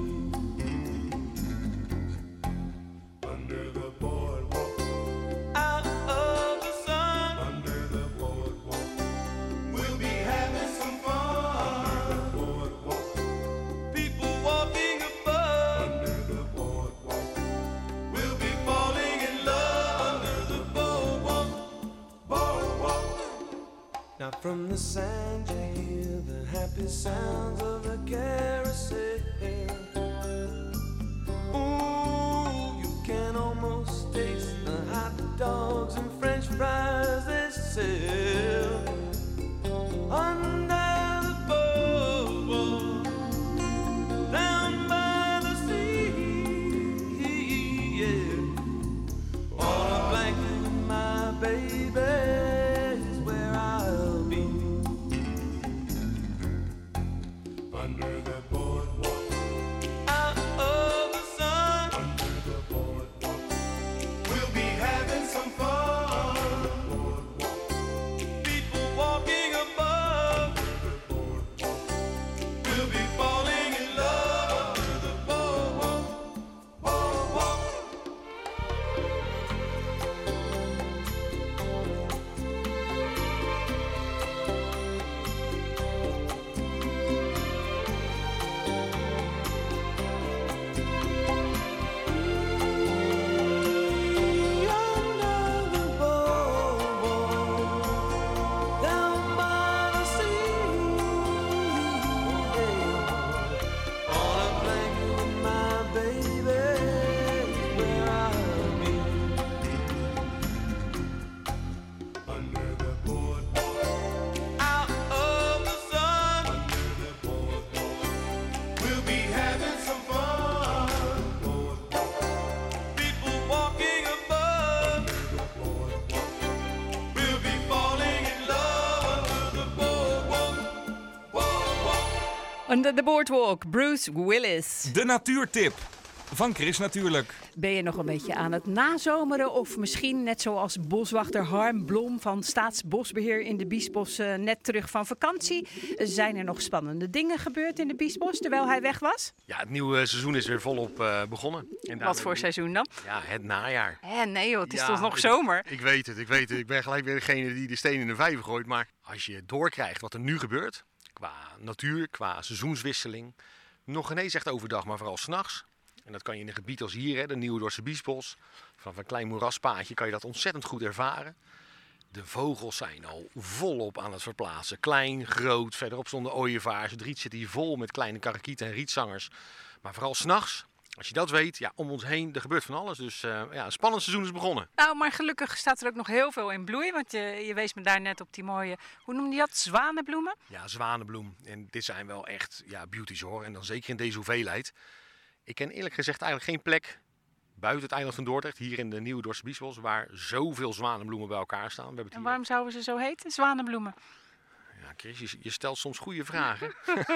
Under the boardwalk, out of the sun. Under the boardwalk, we'll be having some fun. Under the boardwalk, people walking above. Under the boardwalk, we'll be falling in love. Under the boardwalk, boardwalk. Now from the sand you hear the happy sounds of a carousel. Ooh, you can almost taste the hot dogs and French fries they sell. Under the boardwalk, down by the sea, yeah. On a blanket with my baby is where I'll be. Under the boardwalk, out of the sun. Under the boardwalk, we'll be having some fun. Under the boardwalk, people walking above. Under the boardwalk, we'll be falling in love. Under the boardwalk, boardwalk. Under the Boardwalk, Bruce Willis. De natuurtip van Chris natuurlijk. Ben je nog een beetje aan het nazomeren? Of misschien net zoals boswachter Harm Blom van Staatsbosbeheer in de Biesbos uh, net terug van vakantie? Zijn er nog spannende dingen gebeurd in de Biesbos terwijl hij weg was? Ja, het nieuwe seizoen is weer volop uh, begonnen. En Wat voor seizoen dan? Ja, het najaar. Hé, nee joh, het is ja, toch nog ik, zomer? Ik weet het, ik weet het. Ik ben gelijk weer degene die de steen in de vijver gooit. Maar als je doorkrijgt wat er nu gebeurt, qua natuur, qua seizoenswisseling, nog geen eens echt overdag, maar vooral 's nachts. En dat kan je in een gebied als hier, hè, de Nieuwe Dordtse Biesbos. Vanaf een klein moeraspaadje kan je dat ontzettend goed ervaren. De vogels zijn al volop aan het verplaatsen. Klein, groot, verderop stonden ooievaars. Het riet zit hier vol met kleine karakieten en rietzangers. Maar vooral 's nachts, als je dat weet, ja, om ons heen, er gebeurt van alles. Dus uh, ja, een spannend seizoen is begonnen. Nou, maar gelukkig staat er ook nog heel veel in bloei. Want je, je wees me daar net op die mooie, hoe noem je dat, zwanenbloemen? Ja, zwanenbloem. En dit zijn wel echt ja, beauties hoor. En dan zeker in deze hoeveelheid. Ik ken eerlijk gezegd eigenlijk geen plek buiten het eiland van Dordrecht, hier in de Nieuwe Dordtse Biesbos, waar zoveel zwanenbloemen bij elkaar staan. We hebben het En hier... waarom zouden ze zo heten, zwanenbloemen? Ja, Chris, je, je stelt soms goede vragen.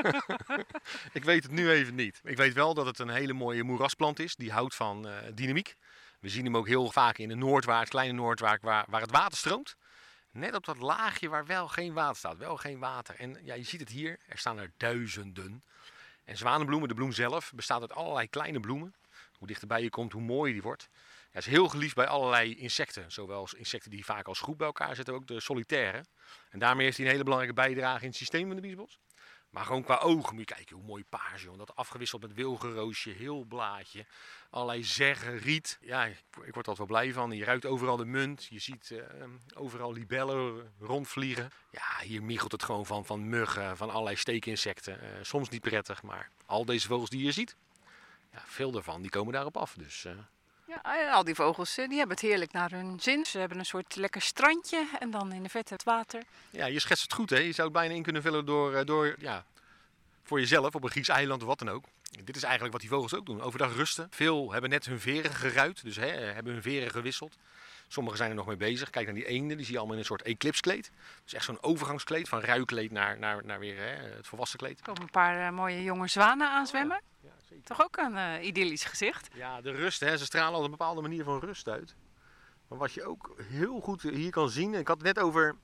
Ik weet het nu even niet. Ik weet wel dat het een hele mooie moerasplant is. Die houdt van uh, dynamiek. We zien hem ook heel vaak in de Noordwaard, kleine Noordwaard, waar, waar het water stroomt. Net op dat laagje waar wel geen water staat. Wel geen water. En ja, je ziet het hier. Er staan er duizenden. En zwanenbloemen, de bloem zelf, bestaat uit allerlei kleine bloemen. Hoe dichterbij je komt, hoe mooier die wordt. Ja, is heel geliefd bij allerlei insecten. Zowel als insecten die vaak als groep bij elkaar zitten, ook de solitaire. En daarmee heeft hij een hele belangrijke bijdrage in het systeem van de biesbos. Maar gewoon qua ogen moet je kijken hoe mooi paars, joh. Dat afgewisseld met wilgenroosje, heel blaadje, allerlei zeggen, riet. Ja, ik, ik word er altijd wel blij van. Je ruikt overal de munt, je ziet uh, overal libellen rondvliegen. Ja, hier miegelt het gewoon van, van muggen, van allerlei steekinsecten. Uh, soms niet prettig, maar al deze vogels die je ziet, ja, veel daarvan die komen daarop af. Dus... Uh, Ja, al die vogels die hebben het heerlijk naar hun zin. Ze hebben een soort lekker strandje en dan in de verte het water. Ja, je schetst het goed, hè? Je zou het bijna in kunnen vullen door, door ja, voor jezelf op een Grieks eiland of wat dan ook. Dit is eigenlijk wat die vogels ook doen. Overdag rusten. Veel hebben net hun veren geruit, dus hè, hebben hun veren gewisseld. Sommigen zijn er nog mee bezig. Kijk naar die eenden, die zie je allemaal in een soort eclipskleed. Dus echt zo'n overgangskleed, van ruikleed naar, naar, naar weer hè, het volwassen kleed. Er komen een paar uh, mooie jonge zwanen aanzwemmen. Oh, ja. Ja, toch ook een uh, idyllisch gezicht. Ja, de rust, hè. Ze stralen al een bepaalde manier van rust uit. Maar wat je ook heel goed hier kan zien, ik had het net over,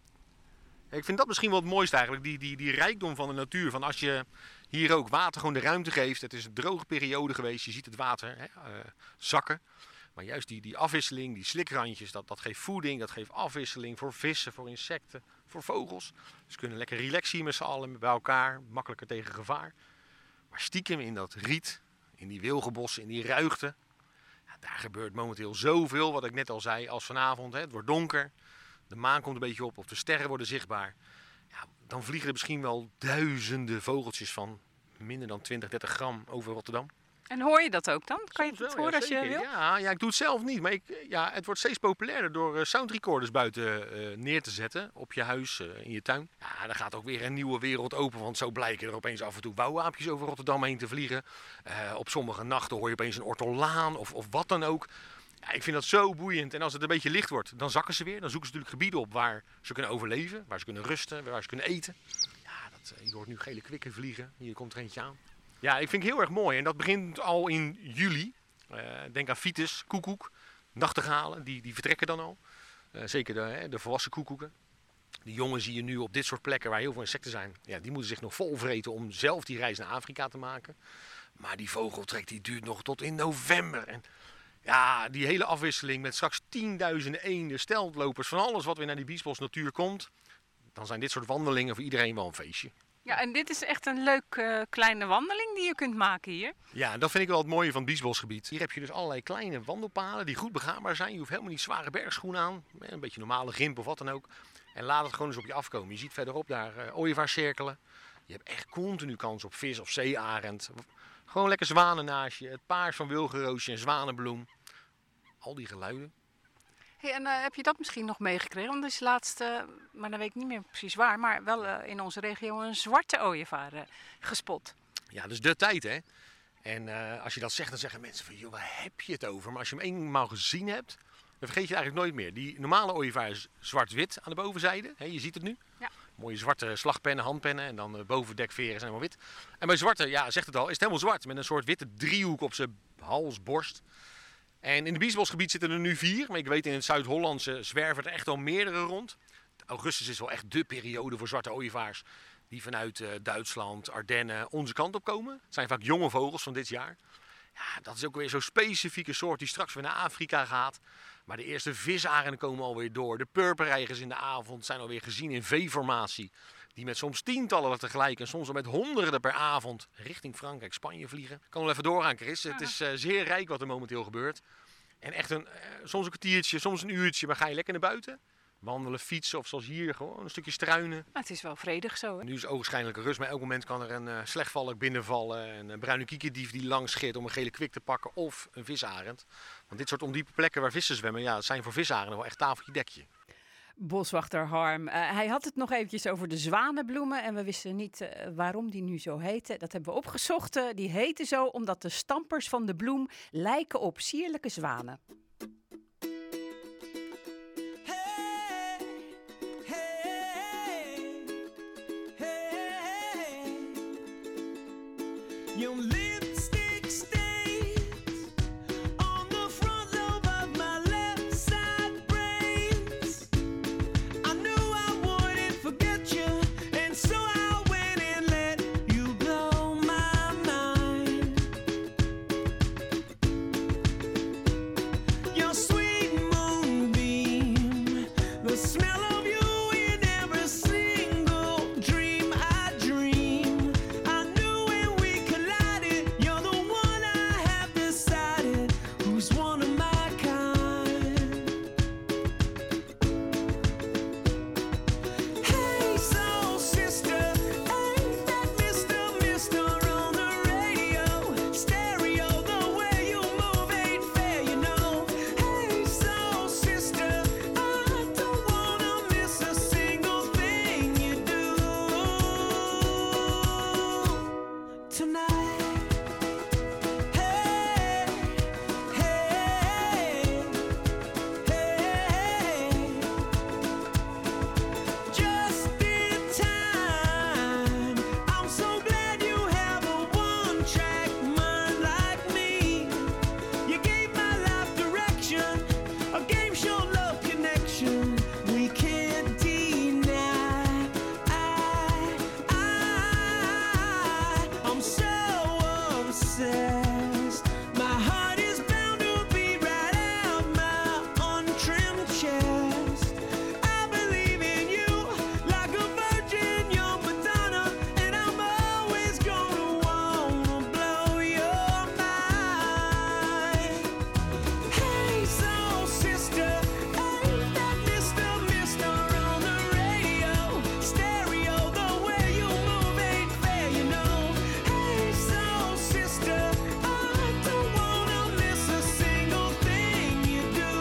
ik vind dat misschien wel het mooiste eigenlijk, die, die, die rijkdom van de natuur. Van als je hier ook water gewoon de ruimte geeft, het is een droge periode geweest, je ziet het water hè, uh, zakken. Maar juist die, die afwisseling, die slikrandjes, dat, dat geeft voeding, dat geeft afwisseling voor vissen, voor insecten, voor vogels. Dus kunnen lekker relaxen hier met z'n allen bij elkaar, makkelijker tegen gevaar. Maar stiekem in dat riet, in die wilgenbossen, in die ruigte, ja, daar gebeurt momenteel zoveel, wat ik net al zei, als vanavond. Hè, het wordt donker, de maan komt een beetje op of de sterren worden zichtbaar. Ja, dan vliegen er misschien wel duizenden vogeltjes van minder dan twintig, dertig gram over Rotterdam. En hoor je dat ook dan? Kan je het wel, horen ja, als je wil? Ja, ja, ik doe het zelf niet. Maar ik, ja, het wordt steeds populairder door uh, soundrecorders buiten uh, neer te zetten op je huis, uh, in je tuin. Ja, dan gaat ook weer een nieuwe wereld open. Want zo blijken er opeens af en toe wouwaapjes over Rotterdam heen te vliegen. Uh, op sommige nachten hoor je opeens een ortolaan of, of wat dan ook. Ja, ik vind dat zo boeiend. En als het een beetje licht wordt, dan zakken ze weer. Dan zoeken ze natuurlijk gebieden op waar ze kunnen overleven. Waar ze kunnen rusten, waar ze kunnen eten. Ja, dat, uh, je hoort nu gele kwikken vliegen. Hier komt er eentje aan. Ja, ik vind het heel erg mooi. En dat begint al in juli. Uh, denk aan fiets, koekoek, nachtegalen, die, die vertrekken dan al. Uh, zeker de, hè, de volwassen koekoeken. Die jongen zie je nu op dit soort plekken waar heel veel insecten zijn. Ja, die moeten zich nog vol vreten om zelf die reis naar Afrika te maken. Maar die vogeltrek die duurt nog tot in november. En ja, die hele afwisseling met straks tienduizenden eenden, steltlopers, van alles wat weer naar die biesbos natuur komt. Dan zijn dit soort wandelingen voor iedereen wel een feestje. Ja, en dit is echt een leuk uh, kleine wandeling die je kunt maken hier. Ja, dat vind ik wel het mooie van het biesbosgebied. Hier heb je dus allerlei kleine wandelpaden die goed begaanbaar zijn. Je hoeft helemaal niet zware bergschoenen aan. Een beetje normale gimp of wat dan ook. En laat het gewoon eens op je afkomen. Je ziet verderop daar uh, ooievaars cirkelen. Je hebt echt continu kans op vis of zeearend. Gewoon lekker zwanen naast je. Het paars van wilgenroosje en zwanenbloem. Al die geluiden. Hey, en uh, heb je dat misschien nog meegekregen? Want er is laatst, uh, maar dan weet ik niet meer precies waar, maar wel uh, in onze regio een zwarte ooievaar uh, gespot. Ja, dat is de tijd, hè. En uh, als je dat zegt, dan zeggen mensen van, joh, waar heb je het over? Maar als je hem eenmaal gezien hebt, dan vergeet je het eigenlijk nooit meer. Die normale ooievaar is zwart-wit aan de bovenzijde. He, je ziet het nu. Ja. Mooie zwarte slagpennen, handpennen en dan uh, bovendekveren zijn helemaal wit. En bij zwarte, ja, zegt het al, is het helemaal zwart met een soort witte driehoek op zijn hals, borst. En in het biesbosgebied zitten er nu vier, maar ik weet in het Zuid-Hollandse zwerven er echt al meerdere rond. Augustus is wel echt dé periode voor zwarte ooievaars die vanuit uh, Duitsland, Ardennen onze kant op komen. Het zijn vaak jonge vogels van dit jaar. Ja, dat is ook weer zo'n specifieke soort die straks weer naar Afrika gaat. Maar de eerste visarenden komen alweer door. De purperreigers in de avond zijn alweer gezien in V-formatie. die met soms tientallen tegelijk en soms wel met honderden per avond richting Frankrijk, Spanje vliegen. Ik kan wel even doorgaan, Chris. Het is uh, zeer rijk wat er momenteel gebeurt. En echt een, uh, soms een kwartiertje, soms een uurtje, maar ga je lekker naar buiten? Wandelen, fietsen of zoals hier gewoon een stukje struinen. Maar het is wel vredig zo, hè? Nu is ogenschijnlijke rust, maar elk moment kan er een uh, slechtvalk binnenvallen. Een uh, bruine kiekendief die langs scheert om een gele kwik te pakken of een visarend. Want dit soort ondiepe plekken waar vissen zwemmen, ja, dat zijn voor visarenden wel echt tafeltje dekje. Boswachter Harm, uh, hij had het nog eventjes over de zwanenbloemen en we wisten niet uh, waarom die nu zo heten. Dat hebben we opgezocht. Uh, die heten zo omdat de stampers van de bloem lijken op sierlijke zwanen. Your lipstick stains on the front lobe of my left side brains. I knew I wouldn't forget you, and so I went and let you blow my mind. Your sweet moonbeam, the smell of you in every single dream I dream. I knew when we collided, you're the one I have decided who's one of my kind. Hey, soul sister, ain't that Mister Mister on the radio? Stereo, the way you move ain't fair, you know. Hey, soul sister, I don't wanna miss a single thing you do tonight. Hey, hey, hey, just in time. I'm so glad you have a one-track mind like me. You gave my life direction, a game show love connection we can't deny. I, I, I'm so obsessed. My heart is bound to beat right out my untrimmed chest. I believe in you like a virgin, you're Madonna, and I'm always gonna wanna blow your mind. Hey, soul sister, ain't that Mister Mister on the radio? Stereo, the way you move ain't fair, you know. Hey, soul sister, I don't wanna miss a single thing you do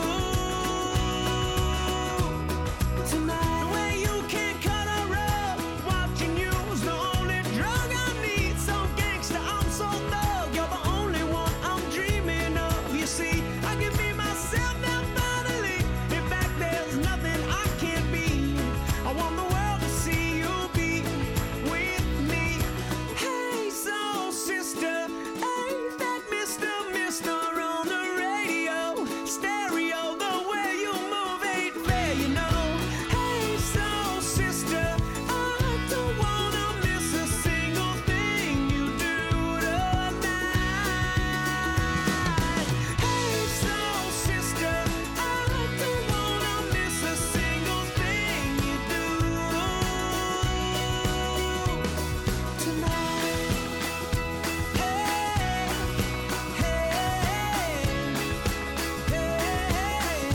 tonight. The way you can cut a rug, watching you's the only drug I need. So gangsta, I'm so thug, you're the only one I'm dreaming of. You see, I can be myself now finally. In fact, there's nothing I can't be. I want the world to see you be with me. Hey, soul sister, ain't that Mister Mister on the radio? Stereo, the way you move ain't fair, you know. Hey, soul sister, I don't wanna miss a single thing you do tonight. Hey, soul sister, I don't wanna miss a single thing you do tonight. Hey, hey, hey,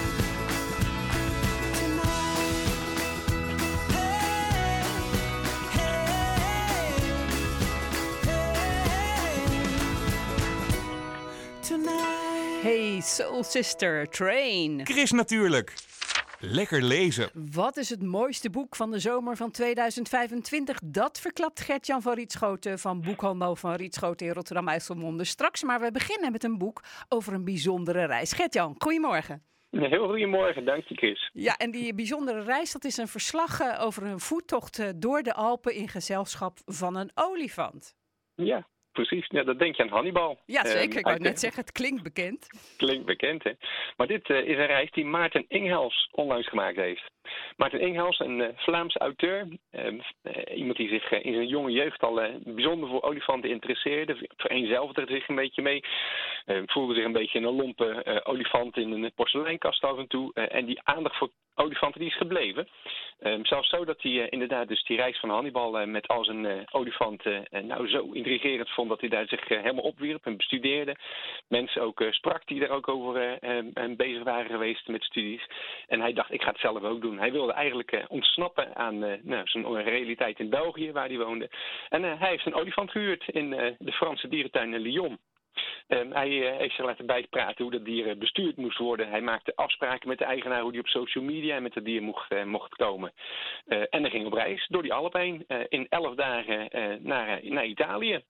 tonight. Hey, Soul Sister, Train. Chris natuurlijk. Lekker lezen. Wat is het mooiste boek van de zomer van tweeduizend vijfentwintig? Dat verklapt Gert-Jan van Rietschoten van Boekhandel van Rietschoten in Rotterdam-IJsselmonde straks. Maar we beginnen met een boek over een bijzondere reis. Gert-Jan, goedemorgen. Heel goedemorgen, dank je Chris. Ja, en die bijzondere reis, dat is een verslag eh, over een voettocht eh, door de Alpen in gezelschap van een olifant. Ja, precies. Ja, dat denk je aan Hannibal. Ja, zeker. Ehm, Ik wou uit- net zeggen, het klinkt bekend. Klinkt bekend, hè? Maar dit eh, is een reis die Maarten Inghels onlangs gemaakt heeft. Maarten Inghels, een eh, Vlaams auteur. ehm, eh, iemand die zich eh, in zijn jonge jeugd al eh, bijzonder voor olifanten interesseerde. Vereenzelvigde zich een beetje mee. Eh, voelde zich een beetje een lompe eh, olifant in een porseleinkast af en toe. Eh, en die aandacht voor olifant die is gebleven. Um, zelfs zo dat hij uh, inderdaad dus die reis van Hannibal uh, met al zijn uh, olifanten uh, nou zo intrigerend vond dat hij daar zich uh, helemaal opwierp en bestudeerde. Mensen ook uh, sprak die daar ook over uh, um, bezig waren geweest met studies. En hij dacht, ik ga het zelf ook doen. Hij wilde eigenlijk uh, ontsnappen aan uh, nou, zijn realiteit in België waar hij woonde. En uh, hij heeft een olifant gehuurd in uh, de Franse dierentuin in Lyon. Um, hij uh, heeft zich laten bijpraten hoe dat dier uh, bestuurd moest worden. Hij maakte afspraken met de eigenaar hoe die op social media met het dier mocht, uh, mocht komen. Uh, en hij ging op reis door die Alpen heen uh, in elf dagen uh, naar, uh, naar Italië.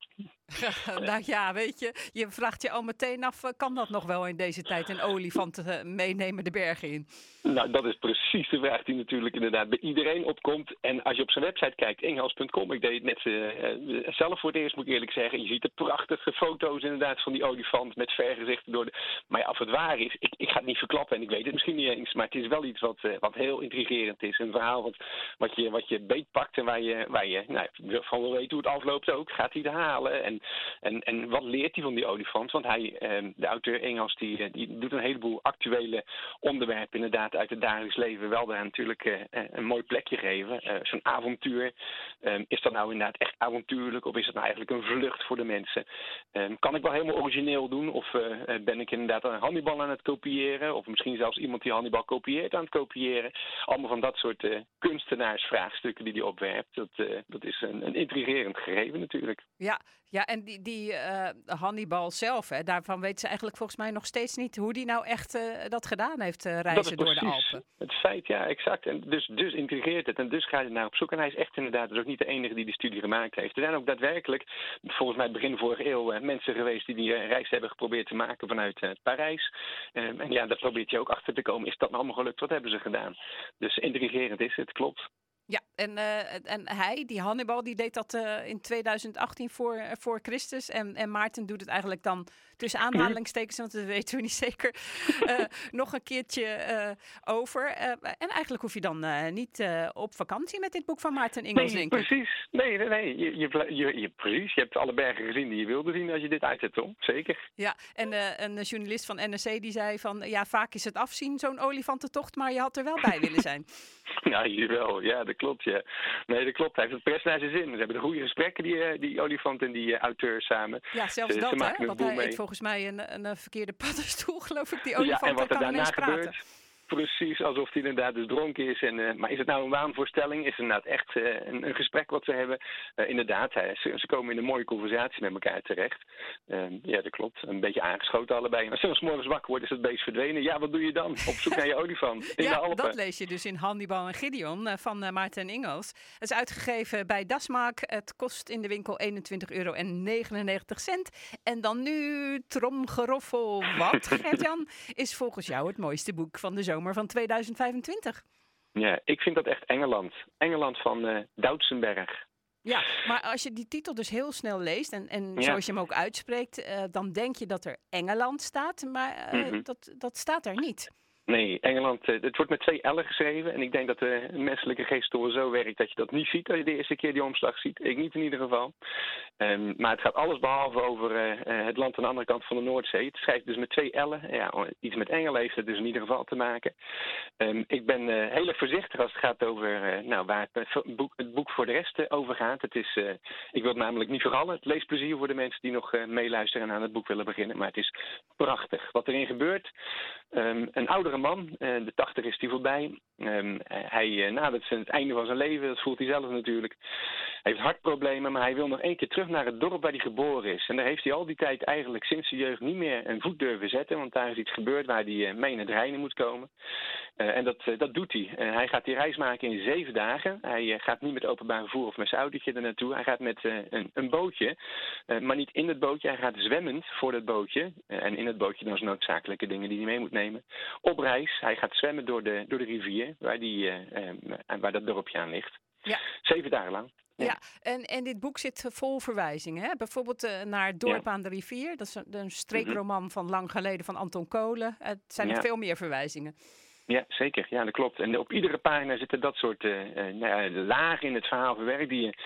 Nou ja, weet je, je vraagt je al meteen af, kan dat nog wel in deze tijd een olifant uh, meenemen de bergen in? Nou, dat is precies de vraag die natuurlijk inderdaad bij iedereen opkomt. En als je op zijn website kijkt, inghals punt com, ik deed het net uh, zelf voor het eerst, moet ik eerlijk zeggen. Je ziet de prachtige foto's inderdaad van die olifant met vergezichten door de... Maar ja, of het waar is, ik, ik ga het niet verklappen en ik weet het misschien niet eens. Maar het is wel iets wat, uh, wat heel intrigerend is. Een verhaal wat, wat, je, wat je beetpakt en waar je, waar je nou, van wil weten hoe het afloopt ook. Gaat hij het halen? En, en, en wat leert hij van die olifant? Want hij, uh, de auteur Inghals, die, die doet een heleboel actuele onderwerpen inderdaad uit het dagelijks leven wel daar natuurlijk uh, een mooi plekje geven. Uh, Zo'n avontuur. Um, is dat nou inderdaad echt avontuurlijk of is het nou eigenlijk een vlucht voor de mensen? Um, kan ik wel helemaal origineel doen of uh, ben ik inderdaad een Hannibal aan het kopiëren of misschien zelfs iemand die Hannibal kopieert aan het kopiëren? Allemaal van dat soort uh, kunstenaarsvraagstukken die hij opwerpt. Dat, uh, dat is een, een intrigerend gegeven natuurlijk. Ja, ja en die, die uh, Hannibal zelf, hè, daarvan weten ze eigenlijk volgens mij nog steeds niet hoe die nou echt uh, dat gedaan heeft, uh, reizen door de Alpen. Het feit, ja, exact. En dus, dus intrigeert het en dus ga je er naar op zoek. En hij is echt inderdaad dus ook niet de enige die die studie gemaakt heeft. Er zijn ook daadwerkelijk, volgens mij begin vorige eeuw, uh, mensen geweest die die uh, reis hebben geprobeerd te maken vanuit uh, Parijs. Um, en ja, daar probeert je ook achter te komen. Is dat nou allemaal gelukt? Wat hebben ze gedaan? Dus intrigerend is het, klopt. Ja, en, uh, en hij, die Hannibal, die deed dat uh, in tweeduizend achttien voor, uh, voor Christus. En, en Maarten doet het eigenlijk dan tussen aanhalingstekens, want dat weten we niet zeker, uh, nog een keertje uh, over. Uh, en eigenlijk hoef je dan uh, niet uh, op vakantie met dit boek van Maarten Inghals, nee, denk ik. Precies. Nee, nee, nee. Je, je, je, je, precies. Je hebt alle bergen gezien die je wilde zien als je dit uit hebt, Tom. Zeker. Ja, en uh, een journalist van N R C die zei van, ja, vaak is het afzien zo'n olifantentocht, maar je had er wel bij willen zijn. Ja, hier wel. Ja, dat klopt, ja. Nee, dat klopt. Hij heeft het best naar zijn zin. Ze hebben de goede gesprekken, die, die olifant en die uh, auteur samen. Ja, zelfs ze, dat, ze hè? Want hij eet volgens mij een, een verkeerde paddenstoel, geloof ik, die olifant. Ja, en wat er daarna praten. gebeurt... Precies, alsof hij inderdaad dus dronken is. En, uh, maar is het nou een waanvoorstelling? Is het inderdaad echt uh, een, een gesprek wat ze hebben? Uh, inderdaad, hè, ze, ze komen in een mooie conversatie met elkaar terecht. Uh, ja, dat klopt. Een beetje aangeschoten allebei. En als ze 's morgens wakker wordt, is het beest verdwenen. Ja, wat doe je dan? Op zoek naar je olifant in ja, de Alpen. Dat lees je dus in Hannibal en Gideon uh, van uh, Maarten Inghals. Het is uitgegeven bij Dasmaak. Het kost in de winkel eenentwintig euro en negenennegentig cent. En dan nu tromgeroffel. Wat, Gert-Jan, is volgens jou het mooiste boek van de zomer van tweeduizend vijfentwintig? Ja, ik vind dat echt Engeland. Engeland van uh, Doutsenberg. Ja, maar als je die titel dus heel snel leest en, en ja. zoals je hem ook uitspreekt, uh, dan denk je dat er Engeland staat, maar uh, mm-hmm. dat, dat staat er niet. Nee, Engeland, uh, het wordt met twee L'en geschreven. En ik denk dat de menselijke geeststoel zo werkt dat je dat niet ziet als je de eerste keer die omslag ziet. Ik niet in ieder geval. Um, maar het gaat alles behalve over uh, uh, het land aan de andere kant van de Noordzee. Het schrijft dus met twee L'en. Ja, iets met Engelen heeft het dus in ieder geval te maken. Um, ik ben uh, heel erg voorzichtig als het gaat over uh, nou, waar het boek, het boek voor de rest uh, over gaat. Het is, uh, ik wil het namelijk niet verhallen. Het leesplezier voor de mensen die nog uh, meeluisteren en aan het boek willen beginnen. Maar het is prachtig wat erin gebeurt. Um, een oudere man, uh, de tachtig is die voorbij. Um, hij uh, nadert het einde van zijn leven, dat voelt hij zelf natuurlijk. Hij heeft hartproblemen, maar hij wil nog één keer terug naar het dorp waar hij geboren is. En daar heeft hij al die tijd eigenlijk sinds zijn jeugd niet meer een voet durven zetten, want daar is iets gebeurd waar hij uh, mee in het reinen moet komen. Uh, en dat, uh, dat doet hij. Uh, hij gaat die reis maken in zeven dagen. Hij uh, gaat niet met openbaar vervoer of met zijn autootje er naartoe. Hij gaat met uh, een, een bootje, uh, maar niet in het bootje. Hij gaat zwemmend voor dat bootje. Uh, en in het bootje dan zijn noodzakelijke dingen die hij mee moet nemen. Op reis. Hij gaat zwemmen door de, door de rivier waar, die, uh, uh, waar dat dorpje aan ligt. Ja. Zeven dagen lang. Ja, ja en, en dit boek zit vol verwijzingen. Hè? Bijvoorbeeld uh, naar het dorp ja. aan de rivier. Dat is een, een streekroman mm-hmm. van lang geleden van Anton Kolen. Het zijn ja. nog veel meer verwijzingen. Ja, zeker. Ja, dat klopt. En op iedere pagina zitten dat soort uh, uh, nou ja, lagen in het verhaal verwerkt die je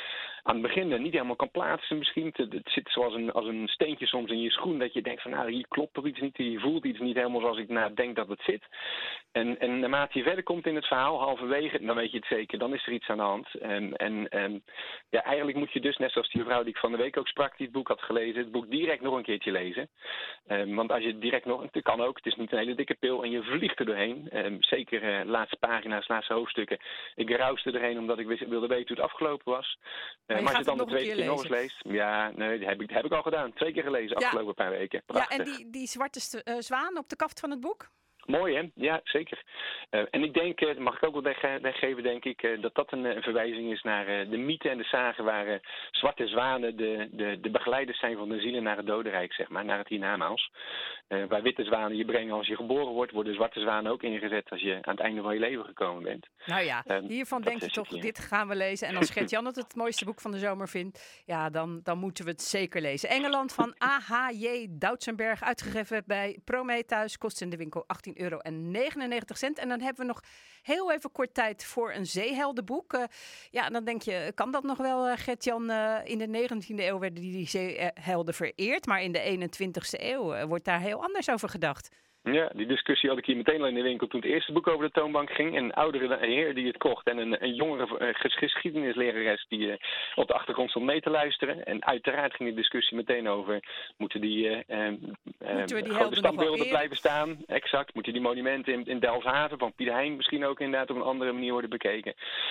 aan het begin uh, niet helemaal kan plaatsen misschien. Het, het zit zoals een, als een steentje soms in je schoen, dat je denkt van nou, hier klopt toch iets niet, je voelt iets niet helemaal zoals ik nou, denk dat het zit. En, en naarmate je verder komt in het verhaal, halverwege, dan weet je het zeker, dan is er iets aan de hand. En, en, en ja, eigenlijk moet je dus, net zoals die vrouw die ik van de week ook sprak, die het boek had gelezen, het boek direct nog een keertje lezen. Um, want als je het direct nog, het kan ook, het is niet een hele dikke pil en je vliegt er doorheen. Um, zeker uh, laatste pagina's, laatste hoofdstukken. Ik rauste erheen omdat ik wist, wilde weten hoe het afgelopen was. Uh, maar, maar als je het dan de tweede keer nog eens leest, ja, nee, dat heb ik, dat heb ik al gedaan. Twee keer gelezen, ja. afgelopen paar weken. Ja, Prachtig. en die, die zwarte st- uh, zwaan op de kaft van het boek? Mooi, hè? Ja, zeker. Uh, en ik denk, uh, dat mag ik ook wel wegge- weggeven, denk ik, uh, dat dat een, een verwijzing is naar uh, de mythe en de zagen waar uh, zwarte zwanen de, de, de begeleiders zijn van de zielen naar het dodenrijk, zeg maar, naar het hiernamaals. Uh, waar witte zwanen je brengen als je geboren wordt, worden zwarte zwanen ook ingezet als je aan het einde van je leven gekomen bent. Nou ja, um, hiervan denk je toch, dit gaan we lezen. En als Gert-Jan het het mooiste boek van de zomer vindt, ja, dan, dan moeten we het zeker lezen. Engeland van A H J Doutsenberg, uitgegeven bij Prometheus, kost in de winkel achttien euro en negenennegentig cent. En dan hebben we nog heel even kort tijd voor een zeeheldenboek. Uh, ja, dan denk je, kan dat nog wel, uh, Gert-Jan? Uh, in de negentiende eeuw werden die zeehelden vereerd, maar in de eenentwintigste eeuw uh, wordt daar heel anders over gedacht. Ja, die discussie had ik hier meteen al in de winkel toen het eerste boek over de toonbank ging. Een oudere heer die het kocht en een, een jongere uh, geschiedenislerares die uh, op de achtergrond stond mee te luisteren. En uiteraard ging de discussie meteen over, moeten die, uh, uh, moeten we die grote standbeelden blijven staan? Exact. Moeten die monumenten in, in Delfshaven van Piet Hein misschien ook inderdaad op een andere manier worden bekeken?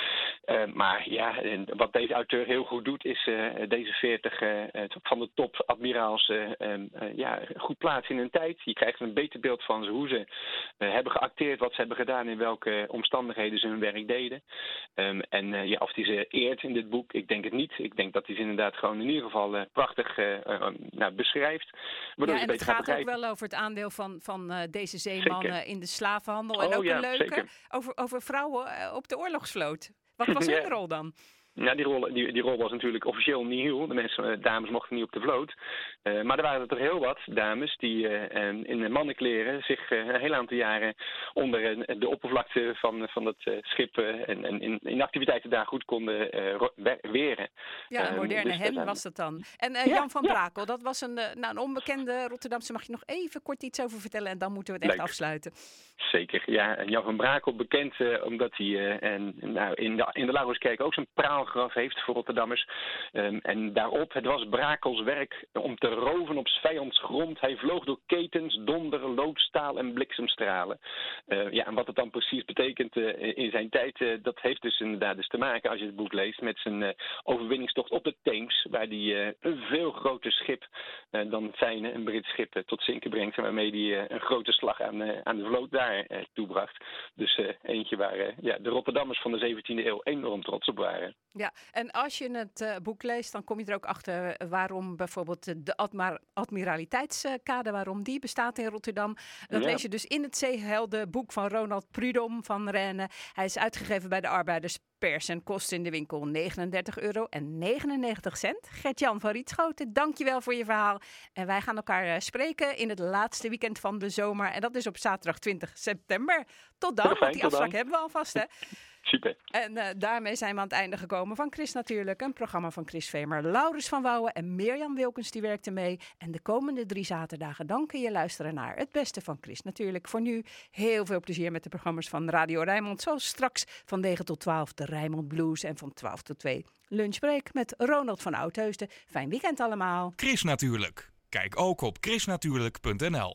Uh, maar ja, wat deze auteur heel goed doet is uh, deze veertig uh, van de top admiraals uh, uh, ja, goed plaatsen in hun tijd. Je krijgt een beter beeld van ze, hoe ze uh, hebben geacteerd, wat ze hebben gedaan, in welke omstandigheden ze hun werk deden. Um, en uh, ja, of die ze eert in dit boek, ik denk het niet. Ik denk dat hij ze inderdaad gewoon in ieder geval uh, prachtig uh, uh, nou, beschrijft. Ja, en het gaat ook wel over het aandeel van, van uh, deze zeemannen uh, in de slavenhandel. En oh, ook ja, een leuke over, over over vrouwen uh, op de oorlogsvloot. Wat was hun ja. rol dan? Ja, die rol, die, die rol was natuurlijk officieel nihil. De mensen, dames mochten niet op de vloot. Uh, maar er waren er toch heel wat dames die uh, in mannenkleren zich uh, een heel aantal jaren onder uh, de oppervlakte van, van het uh, schip uh, en, en in, in activiteiten daar goed konden uh, weren. Ja, een moderne um, dus hen was dat dan. En uh, ja, Jan van ja. Brakel, dat was een, uh, nou, een onbekende Rotterdamse. Mag je nog even kort iets over vertellen en dan moeten we het echt Leuk. afsluiten. Zeker, ja. En Jan van Brakel bekend uh, omdat hij uh, en, nou, in de, in de Laurenskerk ook zijn praalgraf heeft voor Rotterdammers. Um, en daarop, het was Brakels werk om te roven op 's vijands grond. Hij vloog door ketens, donder, loodstaal en bliksemstralen. Uh, ja, en wat het dan precies betekent uh, in zijn tijd, uh, dat heeft dus inderdaad dus te maken, als je het boek leest, met zijn uh, overwinningstocht op de Theems, waar hij uh, een veel groter schip uh, dan het zijne, een Brits schip, uh, tot zinken brengt, en waarmee hij uh, een grote slag aan, uh, aan de vloot daar uh, toebracht. Dus uh, eentje waar uh, ja, de Rotterdammers van de zeventiende eeuw enorm trots op waren. Ja, en als je het uh, boek leest, dan kom je er ook achter waarom bijvoorbeeld de admira- admiraliteitskade, waarom die bestaat in Rotterdam. Dat ja. lees je dus in het zeeheldenboek van Ronald Prudhomme van Rennes. Hij is uitgegeven bij de Arbeiderspers en kost in de winkel negenendertig euro en negenennegentig cent. Gert-Jan van Rietschoten, dankjewel voor je verhaal. En wij gaan elkaar uh, spreken in het laatste weekend van de zomer. En dat is op zaterdag twintig september. Tot dan, Fijn, want die tot afspraak dan. hebben we alvast, hè. Super. En uh, daarmee zijn we aan het einde gekomen van Chris Natuurlijk. Een programma van Chris Vemer, Laurens van Wouwen en Mirjam Wilkens die werkte mee. En de komende drie zaterdagen dan kun je luisteren naar het beste van Chris Natuurlijk. Voor nu heel veel plezier met de programma's van Radio Rijnmond. Zoals straks van negen tot twaalf de Rijnmond Blues en van twaalf tot twee Lunchbreak met Ronald van Oudheusden. Fijn weekend allemaal. Chris Natuurlijk. Kijk ook op chris natuurlijk punt n l.